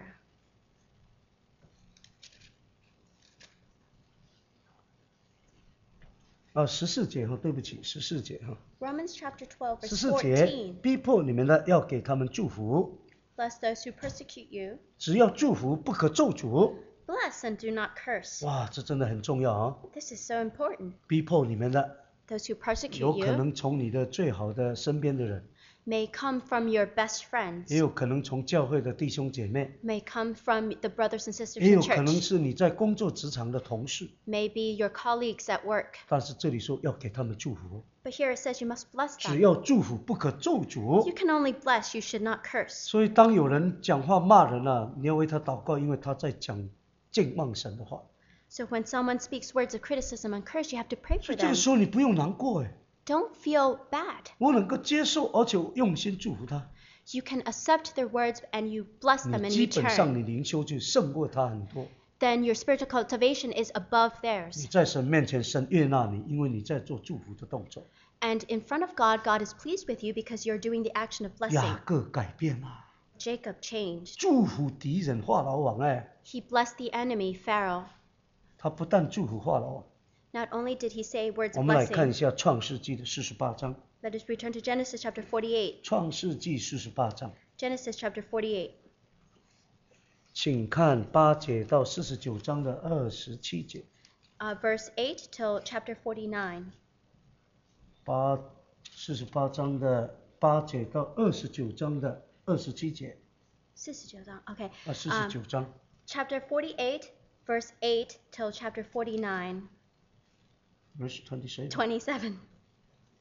啊，十四节哈，对不起，十四节哈， Romans chapter twelve, 十 verse 四节， fourteen. 逼迫你们的要给他们祝福， Bless those who persecute you. 只要祝福，不可咒诅。 Bless and do not curse. 哇，这真的很重要啊！ This is so important. 逼迫你们的， Those who 有 persecute 可 you 能从你的最好的身边的人， may come from your best 也 friends, 有可能从教会的弟兄姐妹， may come from the brothers and sisters 也 in 有可能 church, 是你在工作职场的同事。 may be your colleagues at work. 但是这里说要给他们祝福， But here it says you must bless 只 them. 要祝福，不可咒 You 诅。 can only bless, you should not curse. 所以当有人讲话骂人啊，你要为他祷告，因为他在讲敬望神的话。 So when someone speaks words of criticism and curse, you have to pray 所 for 以这个 them. 时候你不用难过哎， Don't feel bad. 我能够接受，而且用心祝福他。 You can accept their words and you bless them 你 in 基本上 return. 你灵修就胜过他很多。 Then your spiritual cultivation is above 你 theirs. 在神面前，神悦纳你，因为你在做祝福的动作。 And in front of God, God is pleased with you because you're doing the action of 雅 blessing. 各改变了， Jacob changed. 祝福敌人法老王哎， He blessed the enemy, Pharaoh. 他不但祝福法老王。 Not only did he say words 我 of 们来看一 blessing, 下创世纪的四十八章， let us return to Genesis chapter forty-eight. 创世纪四十八章， Genesis chapter forty-eight. 请看八节到四十九章的二十七节， Uh, verse eight till chapter forty-nine. 八四十八章的八节到二十九章的二十七节， Okay. 啊，四十九章， Chapter forty-eight, verse eight till chapter forty-nine, verse twenty seven。 twenty-seven.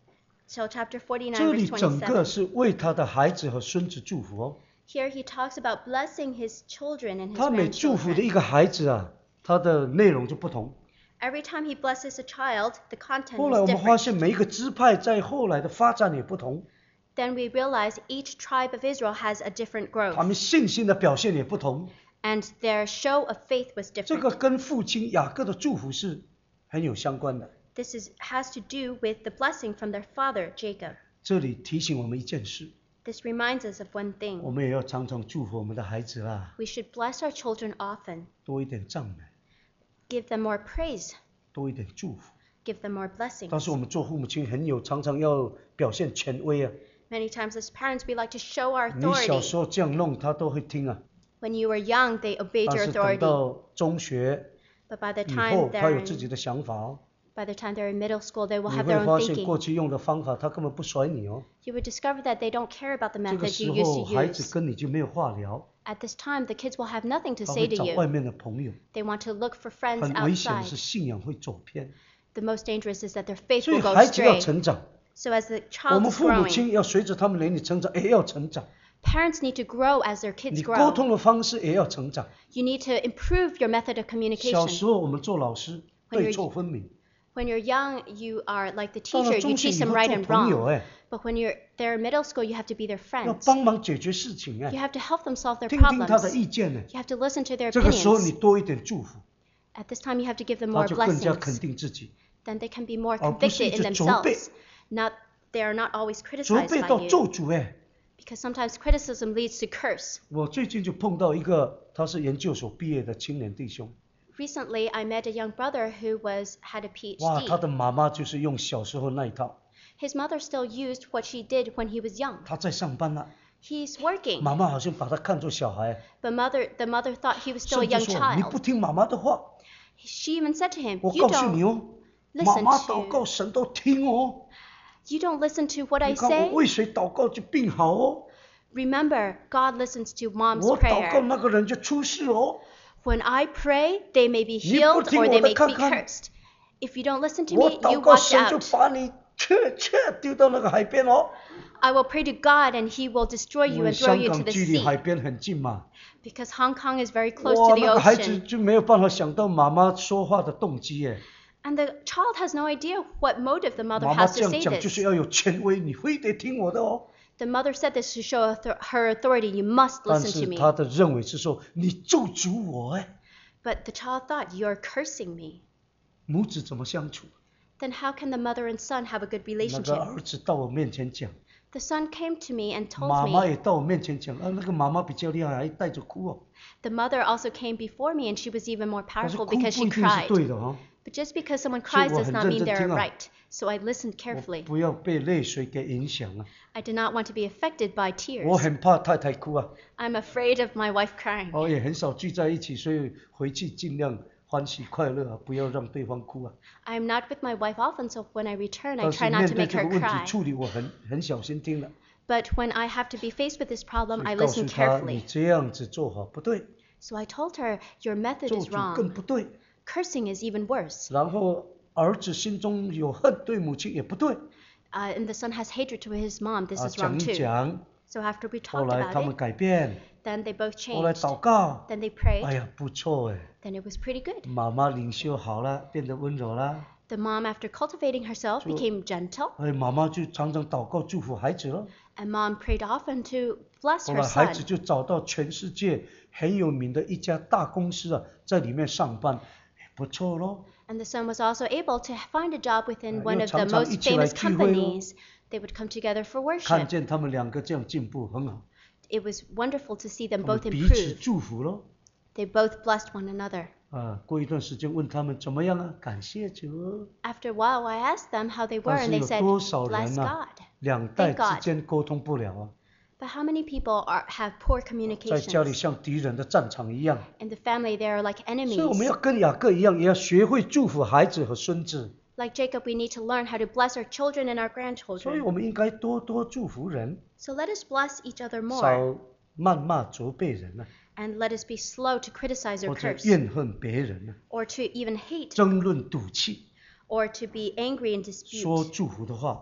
So chapter forty-nine, 这 verse 里整个 twenty-seven. 是为他的孩子和孙子祝福哦。 Here he talks about blessing his children and his 他每祝福的 grandchildren. 一个孩子啊，他的内容就不同。 Every time he blesses a child, the content 后来 is 我们发 different. 现每一个支派在后来的发展也不同， Then we realize each tribe of Israel has a different 他 growth, 们信心的表现也不同。 and their show of faith was 这个 different. 跟父亲雅各的祝福是很有相关的。 This is, has to do with the blessing from their father, Jacob. 这里提醒我们一件事， This reminds us of one 我 thing. 们也要常常祝福我们的孩子啦， We should bless our children often, 多一点赞美， give them more praise, 多一点祝福。 give them more 但 blessings. 是我们做父母亲很有常常要表现权威啊， Many times as parents, we like to show our 你小 authority. 时候这样弄，他都会听啊。 When you were young, they obeyed 但 your 是等 authority. 到中学 But by the 以后， time 他 they're 有 in, 自己的想法哦。 by the time they're in middle school, they will 你 have 会 their 发 own 现 thinking. 过去用的方法，他根本不甩你哦。 You would discover that they don't care about the 这个 methods 时 you used 候， to 孩子 use. 跟你就没有话聊， At this time, the kids will have nothing to 他 say 会 to 找 you. 外面的朋友。 They want to look for friends 很危险的 outside. 是信仰会走偏， The most dangerous is that their faith 所以 will go 孩子要 astray. 成长。 So as the 我 child 们 is 父母 growing, 亲要随着他们年龄成长，也要成长。 parents need to grow as their 你 kids 沟 grow. 通的方式也要成长。 You need to improve your method of 小 communication. 时候我们做老师， When 对 you're- 错分明。 When you're young, you are like the 到了 teacher. You 中学 teach 以 them 后 right 做 and 朋友 wrong. 哎， But when you're they're in middle school, you have to be their 要 friends. 帮忙解决事情 You 哎， have to help them solve their 听听他的 problems. 意见呢。 You have to listen to their 这个时候你 opinions. 多一点祝福， At this time, you have to give them 他 more 就更加肯 blessings. 定自己， Then they can be more 而不是一 convicted in 直责备， themselves. Not they are not always 责 criticized 备 by 到 you. 咒诅哎。 Because sometimes criticism leads to curse. 我最近就碰到一个，他是研究所毕业的青年弟兄， Recently, I met a young brother who was had a 哇，他 PhD. 的妈妈就是用小时候那一套， His mother still used what she did when he was young. 他在上班了， He's working, 妈妈好像把他看作小孩， but mother the mother thought he was still a 甚 young 至说你不 child. 听妈妈的话， She even said to him, 我 "You 告诉你 don't 哦， listen 妈妈 to- 祷告神都听哦， you don't listen to what I 你看我 say. 为谁祷告就病好哦， Remember, God listens to mom's 我祷告 prayer. 那个人就出事哦， When I pray, they may be 你不 healed 听 or 我 they 的 may 看 be 看。 cursed. If you don't listen to 我 me, 祷 you 告 watch 神就 out. 把你切切丢到那个海边哦， I will pray to God and He will destroy 因 you 为 and throw 香 you into 港 the 距离 sea. 海边很近嘛， Because Hong Kong is very close 哇， to 那 the 个孩子 ocean. 就没有办法想到妈妈说话的动机耶， And the child has no idea what motive the mother 妈妈 has 这 to 样 say 讲就 this. 是要有权威，你非得听我的哦。 The mother said this to show author- her authority. You must 但 listen 是 to me. 他的认为是说你咒诅我哎， But the child thought, you're cursing me. 母子怎么相处？ Then how can the mother and son have a good 那个 relationship? 儿子到我面前讲， The son came to me and 妈 told 妈 me. 也到我面前讲，啊，那个妈妈比较厉害，还带着哭哦。 The mother also came before me and she was even more 可是 powerful 哭不 because 一 she 定是 cried. 对的哦， But just because someone 所以 cries 我 does 很 not 认 mean 真 they're 听啊。 right. So I listened 我 carefully. 不要被泪水给影响啊， I did not want to be affected by 我 tears. 很怕太太哭啊， I'm afraid of my wife crying. 我也很少聚在一起，所以回去尽量欢喜快乐啊，不要让对方哭啊。 I'm not with my wife often, so when I return, I 但是 try not 面 to 对 make 这 her 个问题 cry. 处理，我很很小心听了， But when I have to be faced with this 所 problem, 以 I 告诉 listen 他你 carefully. 这样子做法不对， So I told her, your method 咒 is 诅更 wrong. 不对。 Cursing is even worse. 然后儿子心中有恨，对母亲也不对， Uh, and the son has hatred to his mom. This 啊， is 讲 wrong 一 too. 讲， So after we 后 talked 来他 about 们 it, 改变， then they both 后来 changed. 祷告， Then they prayed. 哎呀，不错哎， Then it was pretty good. 妈妈领袖好了，变得温柔了， The mom, after cultivating herself, So- became gentle. 哎，妈妈就常常祷告祝福孩子了， And mom prayed often to bless 后 her 来孩子 son. 就找到全世界很有名的一家大公司啊，在里面上班，哎不错咯。 And the son was also able to find a job within 啊， one 又 of the 常常 most 一起来 famous 聚会咯。 companies. They would come together for 看 worship. 见他们两个这样进步很好， It was wonderful to see them 我们 both 彼此 improve. 祝福咯。 They both blessed one another. 啊，过一段时间问他们怎么样啊？感谢主。 After a while, I asked them how they were, 但 and 是 they 有 said, 多少 bless 人啊， God. 两代 Thank God. 之间沟通不了啊？ But how many people are, have poor 在家里 communications? 像敌人的战场一样， In the family, they are like 所以我们 enemies. 要跟雅各一样，也要学会祝福孩子和孙子。 Like Jacob, we need to learn how to bless our children and our 所以 grandchildren. 我们应该多多祝福人， So let us bless each other more, 少谩骂责备人啊， and let us be slow to criticize or 或者 curse, 怨恨别人啊， or to even hate, 争论赌气， or to be angry and 说 dispute, 祝福的话，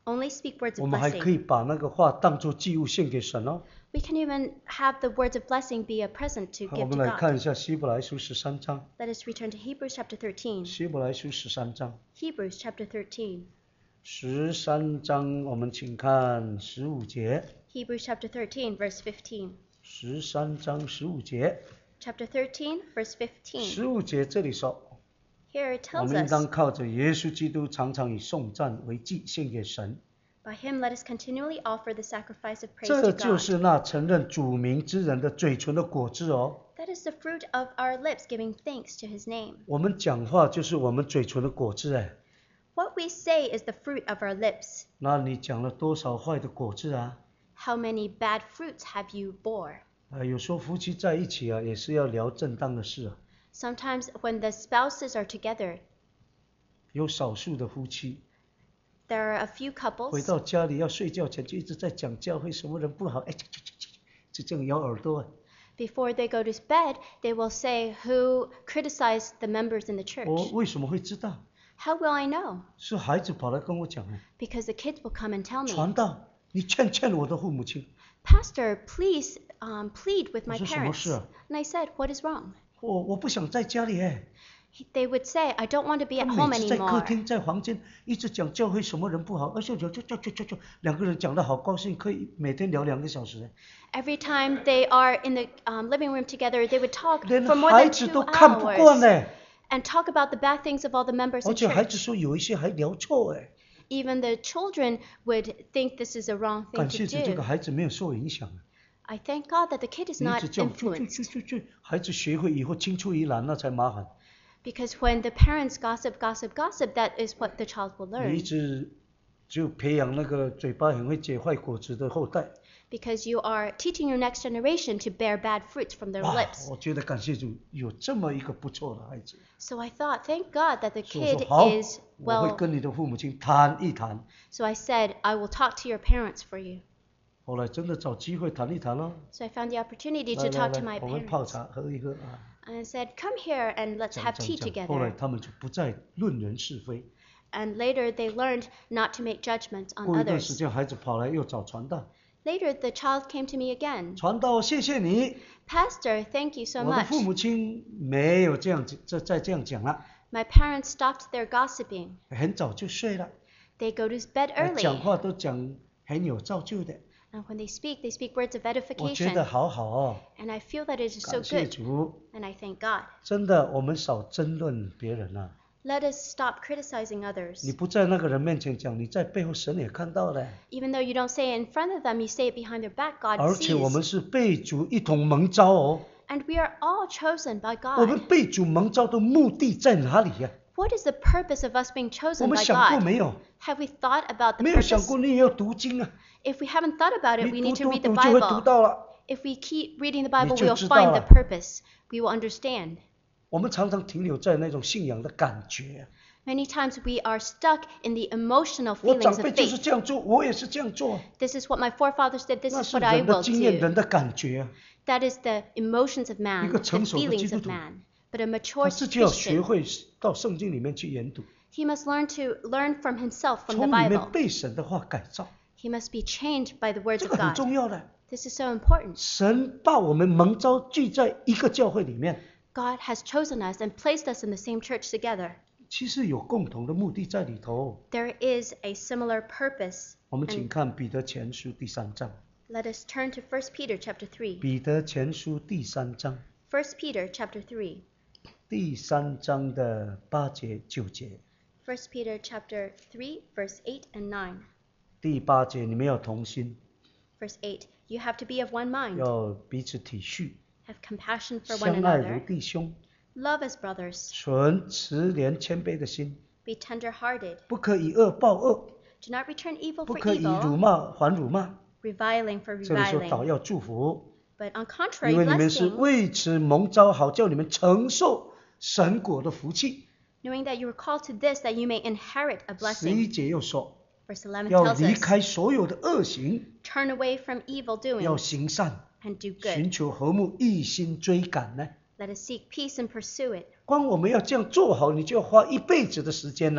Only speak words 我 of 们还可以 blessing. 把那个话当作祭物献给神哦。 We can even have the words of blessing be a present to 好，我 give 们 to 来看一 God. 下希伯来书十三章。 Let us return to Hebrews chapter thirteen. 希伯来书十三章， Hebrews chapter thirteen. 十三章我们请看十五节。 Hebrews chapter thirteen, verse fifteen. 十三章十五节， Chapter thirteen, verse fifteen. 十五节这里说， Here it 我 tells 们应 us, 当靠着耶稣基督，常常以颂赞为祭献给神。 by him let us continually offer the sacrifice of praise 这 to 就 God. 是那承认主名之人的嘴唇的果子哦。 That is the fruit of our lips giving thanks to his name. 我们讲话就是我们嘴唇的果子哎。 What we say is the fruit of our lips. 那你讲了多少坏的果子啊？ How many bad fruits have you bore? 啊，有时候夫妻在一起啊，也是要聊正当的事啊。 Sometimes when the spouses are together, 有少数的夫妻 there are a few 回 couples. 到家里要睡觉前就一直在讲教会什么人不好，哎，就就就就就这样咬耳朵啊。 Before they go to bed, they will say who criticized the members in the 我 church. 为什么会知道？ How will I know? 是孩子跑来跟我讲哎， Because the kids will come and tell me, 传道，你劝劝我的父母亲。 Pastor, please um, plead with my 我说什么 parents. 事啊？ And I said, what is wrong? 我我不想在家里哎， They would say, I don't want to be 他 at 们 home 每次在客 anymore. 厅在房间一直讲教会什么人不好，而且就就就就就就两个人讲得好高兴，可以每天聊两个小时哎。 Every time they are in the um, living room together, they would talk 连 for more 孩 than 子 two 都看不惯 hours 呢， and talk about the bad things of all the members 而 in 且孩子 church. 说有一些还聊错哎。 Even the children would think this is a wrong thing 感 to 谢主，这个 do. 孩子没有受影响。 I thank God that the kid is 你一 not 直叫就就就 influenced. 就就，孩子学会以后青出于蓝，那才麻烦。 Because when the parents gossip, gossip, gossip, that is what the child will 你一 learn. 直就培养那个嘴巴很会结坏果子的后代。 Because you are teaching your next generation to bear bad fruits from their 哇， lips. 我觉得感谢主，有这么一个不错的孩子。 So I thought, thank God that the 所以我 kid 说好， is 我会 well. 跟你的父母亲谈一谈。 So I said, I will talk to your parents for you. 后来真的找机会谈一谈咯。 So I found the opportunity 来 to 来 talk to 来， my 我们泡 parents. 茶喝一喝啊。 And I said, come here and let's 讲 have 讲 tea 讲，后来 together. 他们就不再论人是非。 And later they learned not to make judgments on 过一段时 others. 间，孩子跑来又找传道， Later the child came to me again. 传道谢谢你， Pastor, thank you so 我的 much. 父母亲没有这样子再再这样讲了， My parents stopped their gossiping. 很早就睡了， They go to bed 呃讲 early. 话都讲很有造就的， And when they speak, they speak words of 我觉得 edification. 好好哦， And I feel that it is so 感谢 good. 主， And I thank God. 真的我们少争论别人啊， Let us stop criticizing 你 others. 不在那个人面前讲，你在背后神也看到了， Even though you don't say it in front of them, you say it behind their back. God 而且我 sees. 们是被主一同蒙召哦， And we are all chosen by 我们 God. 被主蒙召的目的在哪里呀、 What is the purpose of us being 我 chosen 们 by 想过 God? 没有？ Have we thought about the 没有想 purpose? 过你也要读经啊， If we haven't thought about it, we 你 need 读 to 读 read the 读就会读 Bible. 到了。 If we keep reading the Bible, 你就 we will 知道 find the 了。 purpose. We will understand. 我们常常停留在那种信仰的感觉。 Many times we are stuck in the emotional 我 feelings 长 of 辈就是 faith. 这样做，我也是这样做， This is what my forefathers did. This 那 is 是 what I 人的 will 经验、人 do. 的感觉啊。 That is the emotions of man, 一个 the 成熟的基 feelings 督 of 徒， man. But a 他 mature 自己要学 Christian, 会到圣经里面去研读， he must learn to learn from himself, from 从 the 里面 Bible. 被神的话改造， He must be changed by the words 这 of 个很 God. 重要的。 This is so important. 神把我们蒙召聚在一个教会里面， God has chosen us and placed us in the same church together. 其实有共同的目的在里头。 There is a similar purpose. 我们请 And 看彼得前书第三章， let us turn to First Peter chapter three. 彼得前书第三章， First Peter chapter three. 第三章的八节九节。 First Peter chapter three, verse eight and nine. 第八节，你们要同心， Verse eight. You have to be of one mind. 要彼此体恤， Have compassion for one 相爱如 another. 弟兄， Love as brothers. 存慈怜谦卑的心， Be tender-hearted. 不可以恶报恶， Do not return evil 不 for 可以辱 evil, 骂还辱骂。 reviling for 这里说倒 reviling. 要祝福， But on 因 contrary, 为你们是 blessing, 为此蒙召，好叫你们承受神国的福气。 knowing that you were called to this, that you may inherit a 十一 blessing. 节又说， Verse eleven 要 tells 离 us, 开所有的恶行， turn away from evil 要 doing 行善， and do 寻 good. 求和睦，一心追赶呢。 Let us seek peace and pursue it. 光我们要这样做好，你就要花一辈子的时间了。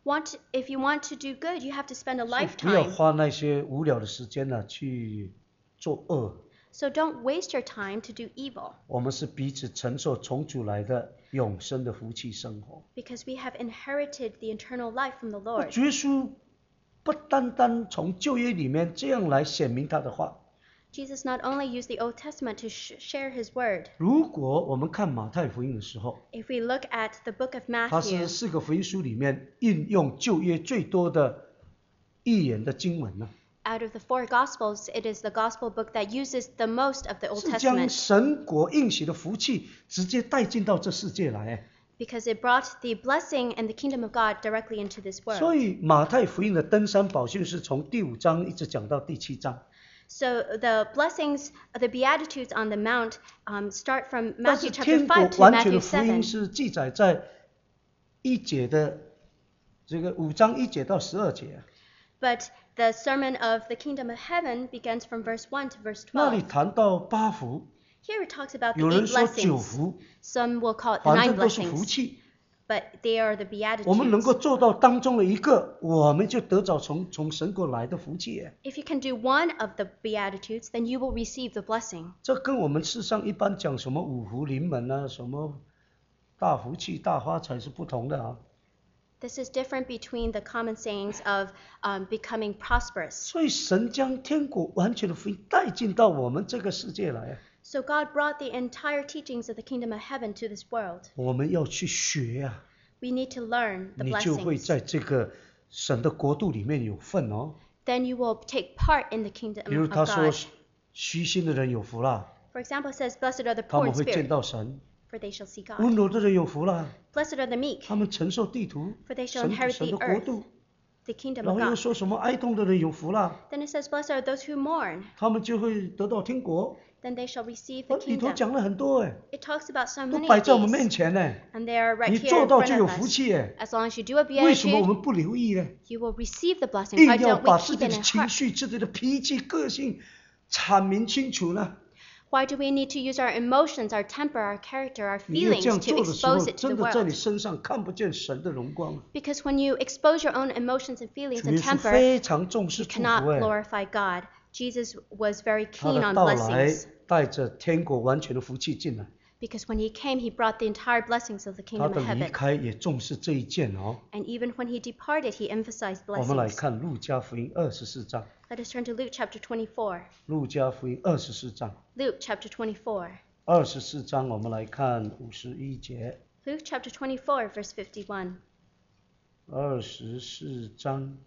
Want to, if you want to do good, you have to spend a 不要 lifetime. 花那些无聊的时间呢、啊、去做恶。 So don't waste your time to do evil. 我们是彼此承受从主来的永生的福气生活。 Because we have inherited the eternal life from the Lord. 主耶稣不单单从旧约里面这样来显明他的话。 Jesus not only used the Old Testament to sh- share his word. 如果我们看马太福音的时候， If we look at the book of 它是 Matthew, 四个福音书里面运用旧约最多的预言的经文呢、 out of the four Gospels, it is the Gospel book that uses the most of the Old 是将 Testament 神国应许的福气直接带进到这世界来。 because it brought the blessing and the kingdom of God directly into this 所 world. 以马太福音的登山宝训是从第五章一直讲到第七章。 So the blessings, the Beatitudes on the Mount um, start from 但 Matthew 是 chapter 天国 five to 完全 Matthew 的福音 seven. 是记载在一节的这个五章一节到十二节、啊， But the sermon of the kingdom of heaven begins from verse one to verse 那里 twelve. 谈到八福， Here it talks about the 有 eight 人说九 blessings. 福， Some will call it the 反 nine 正都是福 blessings, 气。 but they are the 我们能够 Beatitudes. 做到当中的一个，我们就得着从从神国来的福气耶。 If you can do one of the Beatitudes, then you will receive the blessing. 这跟我们世上一般讲什么五福临门啊，什么大福气、大发财是不同的啊。 This is different between the common sayings of um, becoming prosperous. 所以神将天国完全的福音带进到我们这个世界来啊， So God brought the entire teachings of the kingdom of heaven to this world. 我们要去学啊， We need to learn the 你就会 blessings. 在这个神的国度里面有份哦。 Then you will take part in the 比 kingdom 如 of 他说 God. 虚心的人有福啦， For example, it says, Blessed are the 他 poor 们 in 会见 spirit, 到神； for they shall see 温 God. 柔的人有福啦， Blessed are the meek, 他们承受地图， for they shall 神 inherit 神 the 的国 earth, 度。 the kingdom 然 of 后又 God. 说什么哀痛的人有福啦， Then it says, Blessed are those who mourn, 他们就会得到天国。 then they shall receive the 里头 kingdom. 讲了很多哎， It talks about so 都 many 摆 of 在我们面 these, 前呢。 and they are right 你 here 做 in 到 front 就有 of 福 us. 气哎， As long as you do a 为什么我 beatitude, 们不留意呢？ you will receive the blessing. 硬 Why 要 don't 把 we 自 keep 己 it 的 in 情 heart? 绪、自己的脾气、个性阐明清楚呢？ Why do we need to use our emotions, our temper, our character, our 你要这 feelings 样 to 做的时候， expose it to 真 the 的在你 world? 身上看不见神的荣光。 Because when you expose your own emotions and feelings 主耶 and 稣 temper, 非常重视 you 祝福 cannot 哎， glorify God. Jesus was very 他 keen 的 on 到来 blessings 带着天国完全的福气进来， because when he came, he brought the entire blessings of the 他 kingdom 的 of 离 heaven. 开也重视这一件哦。 And even when he departed, he emphasized 我们来 blessings. 看路加福音二十四章， Let us turn to Luke chapter twenty-four. 路加福音二十四章， Luke chapter twenty-four. 二十四章我们来看五十一节， Luke chapter twenty-four, verse fifty-one. 二十四章，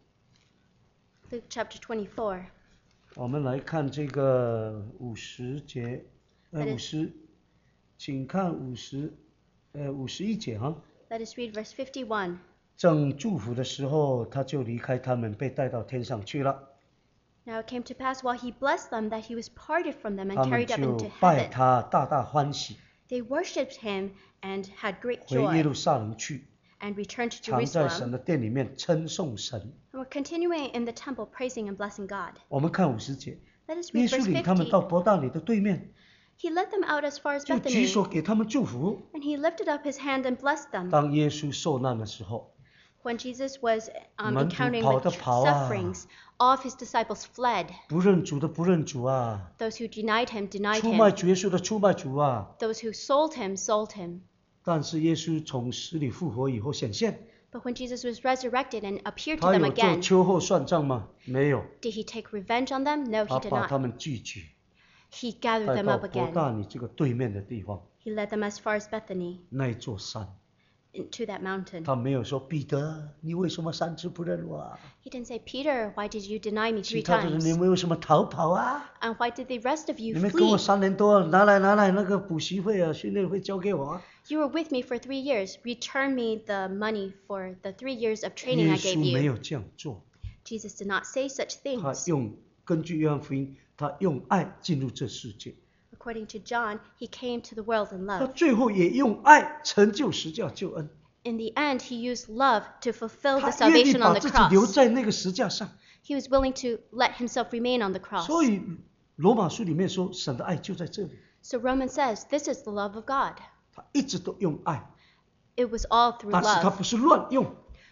Luke chapter twenty-four. 我们来看这个五十节，呃 That is- 五十，请看五十，呃五十一节哈。 Let us read verse fifty-one. 正祝福的时候，他就离开他们，被带到天上去了。 Now it came to pass while he blessed them that he was parted from them 他 and 们 carried up 就 into 拜 heaven. 他，大大欢喜， They worshipped him and had great 回耶 joy 路撒冷去， and returned to 常在神 Jerusalem 的殿里面称颂神。 and were continuing in the temple praising and blessing God. 我们看五十节， Let us 耶 read 稣 verse 领他们 fifty. 到伯大尼的对面， He led them out as far as 就举 Bethany 手给他们祝福。 and he lifted up his hand and blessed them. 当耶稣受难的时候， When Jesus was um, 门徒 encountering 跑的 with 跑啊。 sufferings, all of his disciples fled. 不认主的不认主啊， Those who denied him denied 出卖 him. 主耶稣的出卖主啊。 Those who sold him sold him. 但是耶稣从死里复活以后显现， But when Jesus was resurrected and appeared to 他 them 有做 again, 秋后算账吗？没有， did he take revenge on them? No, 他 he did 把他 not. 们聚集， He gathered 带 them 到 up 伯 again. 大尼这个对面的地方， He led them as far as Bethany 那一座山。 to that mountain. 他没有说彼得，你为什么三次不认我啊？ He didn't say, Peter, why did you deny me 其 three 他的人 times? 你们为什么逃跑啊？ And why did the rest of 你 you 们跟我 flee? 三年多，拿来拿来那个补习费啊、训练费交给我啊。 You were with me for three years. Return me the money for the three years of 耶 training I 稣 gave 没 you. 有这样做， Jesus did not say such 他 things. 用根据约翰福音，他用爱进入这世界， According to John, he came to the world in 他 love. 最后也用爱成就十架救恩。 In the end, he used love to fulfill the 他愿意 salvation 把 on the 自己留 cross. 在那个石架上， He was willing to let himself remain on the cross. 所以罗马书里面说，神的爱就在这里， So Romans says, this is the love of God. 他一直都用爱， It was all through 但是他 love. 不是乱用，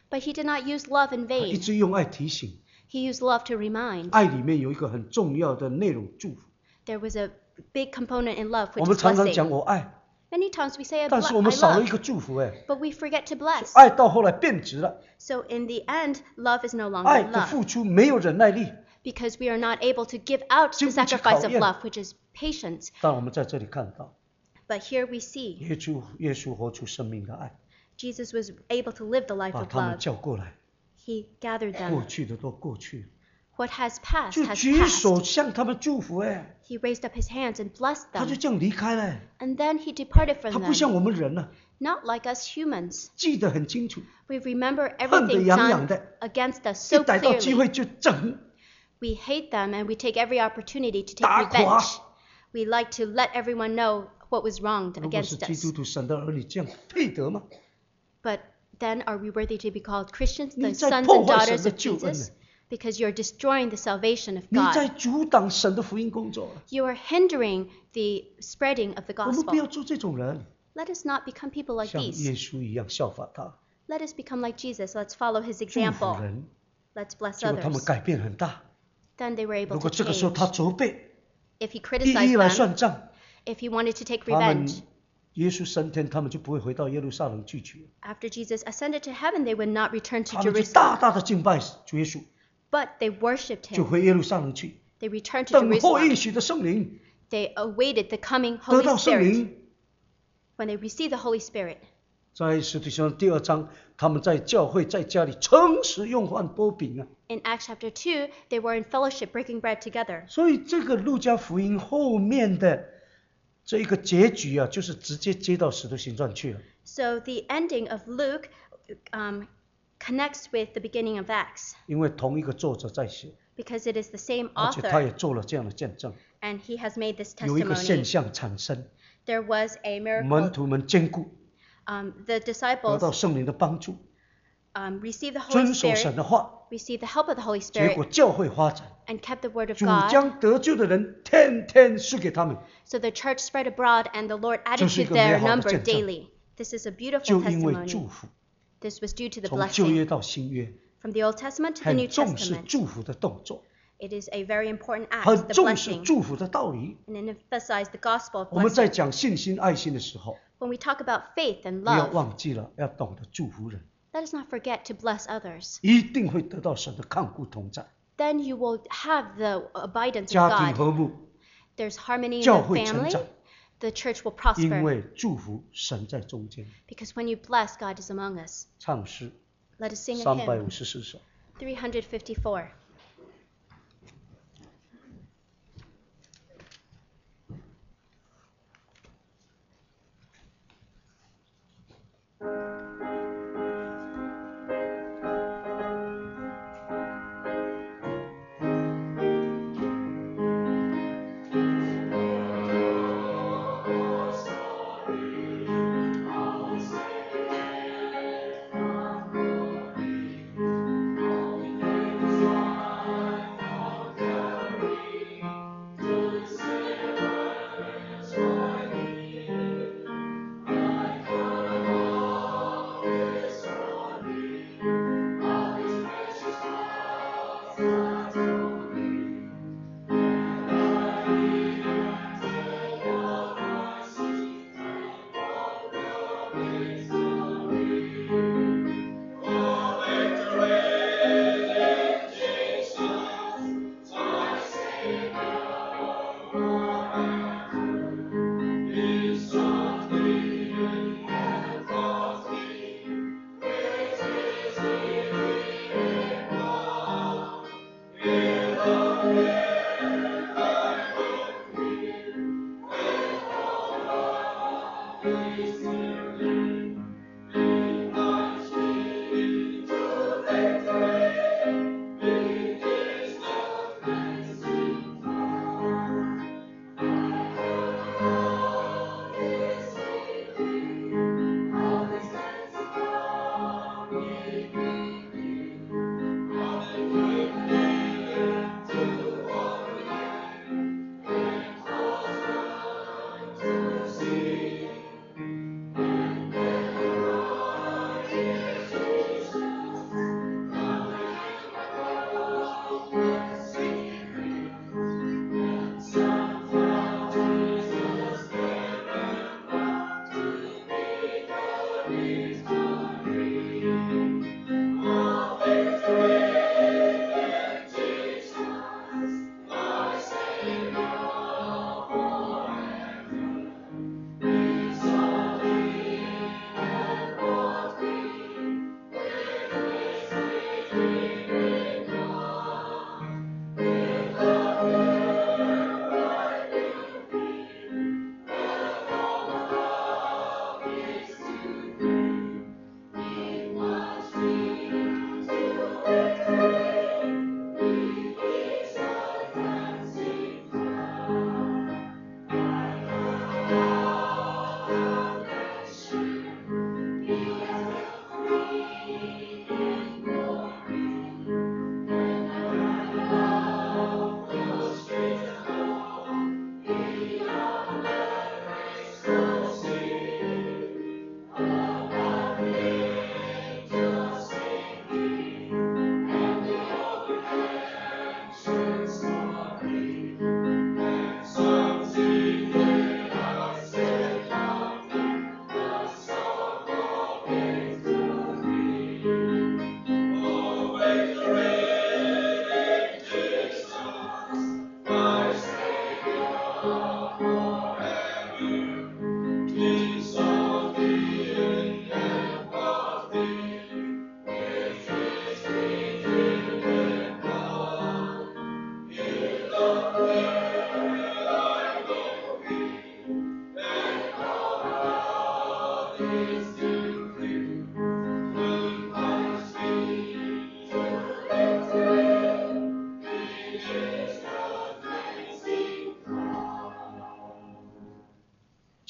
But he did not use love in 他一 vain. 直用爱提醒， He used love to remind. 爱里面有一个很重要的内容，祝福。 There was a big component in love, 我 which 们 is 常常讲 blessing. 我爱， Many times we say I, 但 ble- 是我们 I 少了一 love, 个祝福哎， but we forget to bless. 爱到后来变质了， So in the end, love is no 爱 longer 的 love 付出没有忍耐力。 because we are not able to give out the 经不起 sacrifice 考 of 验。 love, which is patience. 但我们在这里看到， But here we see 耶稣耶稣活出生命的爱， Jesus was able to live the life 把 of 他们 love. 叫过来， He gathered 过 them. 去的都过去了， What has passed 就 has 举手 passed. 向他们祝福哎， He raised up his hands and blessed 他就 them. 这样离开了， And then he departed 他 from 不像 them. 我们人了， Not like us humans. 记得很清楚， We remember 恨得 everything 痒痒 done 的， against us 一 so 逮到机 clearly. 会就整， We hate them and we take every opportunity to take 打垮。 revenge. We like to let everyone know what was wronged 如果是 against 基 us. 督徒神的儿女，这样配得吗？ But then are we worthy to be called Christians, the 你在 sons 破 and 坏神 daughters 的 of 救恩 Jesus? 呢， Because you're destroying the salvation of 你在 God. 阻挡神的福音工作了。 You are hindering the spreading of the 我们不要 gospel. 做这种人， Let us not become people like 像 these. 耶稣一样效法他， Let us become like Jesus. Let's follow his 祝福 example. 人。 Let's bless 结果他们 others. 改变很大。 Then they were 如 able 果 to 这个时候 change. 他责备， If he 一 criticized 一来 them, 算账， if he wanted to take 他们 revenge, 耶稣升天，他们就不会回到耶路撒冷聚集， after Jesus ascended to heaven, they would not return to 他们就 Jerusalem. 大大的敬拜主耶稣， But they worshipped 就 him. 回耶路撒冷去， They returned to 等候 Jerusalem. 应许的圣灵， They awaited the coming 得 Holy 到圣 Spirit. 灵。 When they received the Holy Spirit, 在使徒行传第二章，他们在教会在家里诚实用饭剥饼啊。 in Acts chapter two, they were in fellowship breaking bread together. 所以这个路加福音后面的这一个结局啊，就是直接接到使徒行传去了。 So the ending of Luke um, connects with the beginning of Acts 因为同一个作者在写， because it is the same 而且他 author 也做了这样的见证， and he has made this 有一个现 testimony. 象产生， There was a 门 miracle. 徒们坚固， Um, the 得 disciples 到圣灵的帮助， um, received the Holy 遵守神 Spirit, 的话， received the help of the Holy 结果 Spirit, 教会发展， and kept the word of 主 God. 将得救的人天天赐给他们， So the church spread abroad, and the Lord added 这是一 to 个美 their 好的 number 见证。 daily. This is a beautiful 就因为 testimony. 祝福， This was due to the 从旧约 blessing. 到新约， From the Old Testament to the New 很重视 Testament, 祝福的动作， it is a very important act, 很 the 重视 blessing, 祝福的道理。 and it emphasized the gospel of 我们在 blessing. 讲信心、爱心的时候， When we talk about faith and 不要 love, 忘记了要懂得祝福人， let us not forget to bless others. 一定会得到神的看顾同在， Then you will have the abidance 家 of 庭 God. 和睦， There's harmony in 教 the 会成 family. 长， The church will 因 prosper 为祝福神在中间。 because when you bless, God is among us. 唱诗 Let us sing a 三百 hymn, 五十四首。 three fifty-four.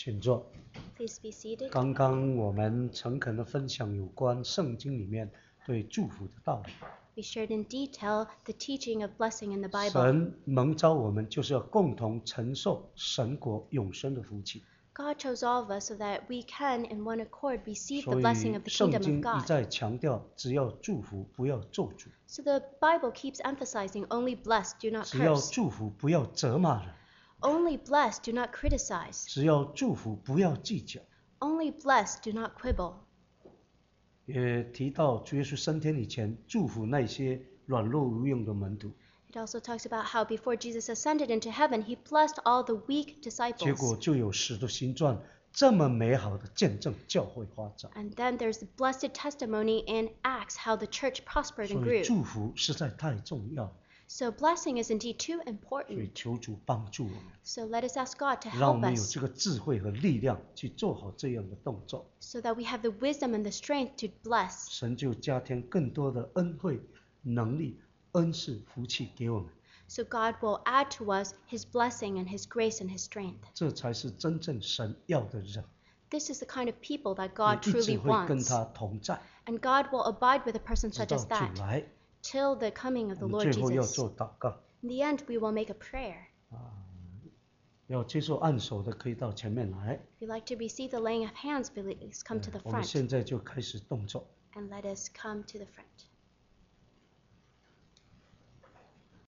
请坐。 Please be seated. 刚刚我们诚恳的分享有关圣经里面对祝福的道理。 We shared in detail the teaching of blessing in the Bible. 神蒙召我们就是要共同承受神国永生的福气。 God chose all of us so that we can, in one accord, receive the 所 blessing 以 of the 圣 kingdom 经 of 一 God. 再强调，只要祝福，不要咒诅； So the Bible keeps emphasizing only bless, do not 只要 curse. 祝福，不要责骂人； Only bless, do not criticize. 只要祝福，不要计较。 Only bless, do not quibble. 也提到主耶稣升天以前，祝福那些软弱无用的门徒， It also talks about how before Jesus ascended into heaven, he blessed all the weak 结 disciples. 果就有使徒行传这么美好的见证，教会发展。 And then there's the blessed testimony in Acts, how the church prospered and 所以 grew. 祝福实在太重要， So blessing is indeed too 所以 important. 求主帮助我们， So let us ask God to 让我 help 们有 us 这个智慧和力量去做好这样的动作， so that we have the wisdom and the strength to bless. 神就加添更多的恩惠、能力、恩赐、福气给我们， So God will add to us his blessing and his grace and his strength. 这才是真正神要的人， This is the kind of people that 也 God 一直 truly 会跟 wants. 他同在， And God will abide with a person 直 such 到 as 主 that 来。 till the coming of 我 the 们 Lord 最后要 Jesus. 做祷告， In the end, we will make a prayer. 要接受按手的可以到前面来， If you'd like to receive the laying of hands, please come to the 我们 front 现在就开始动作。 and let us come to the front.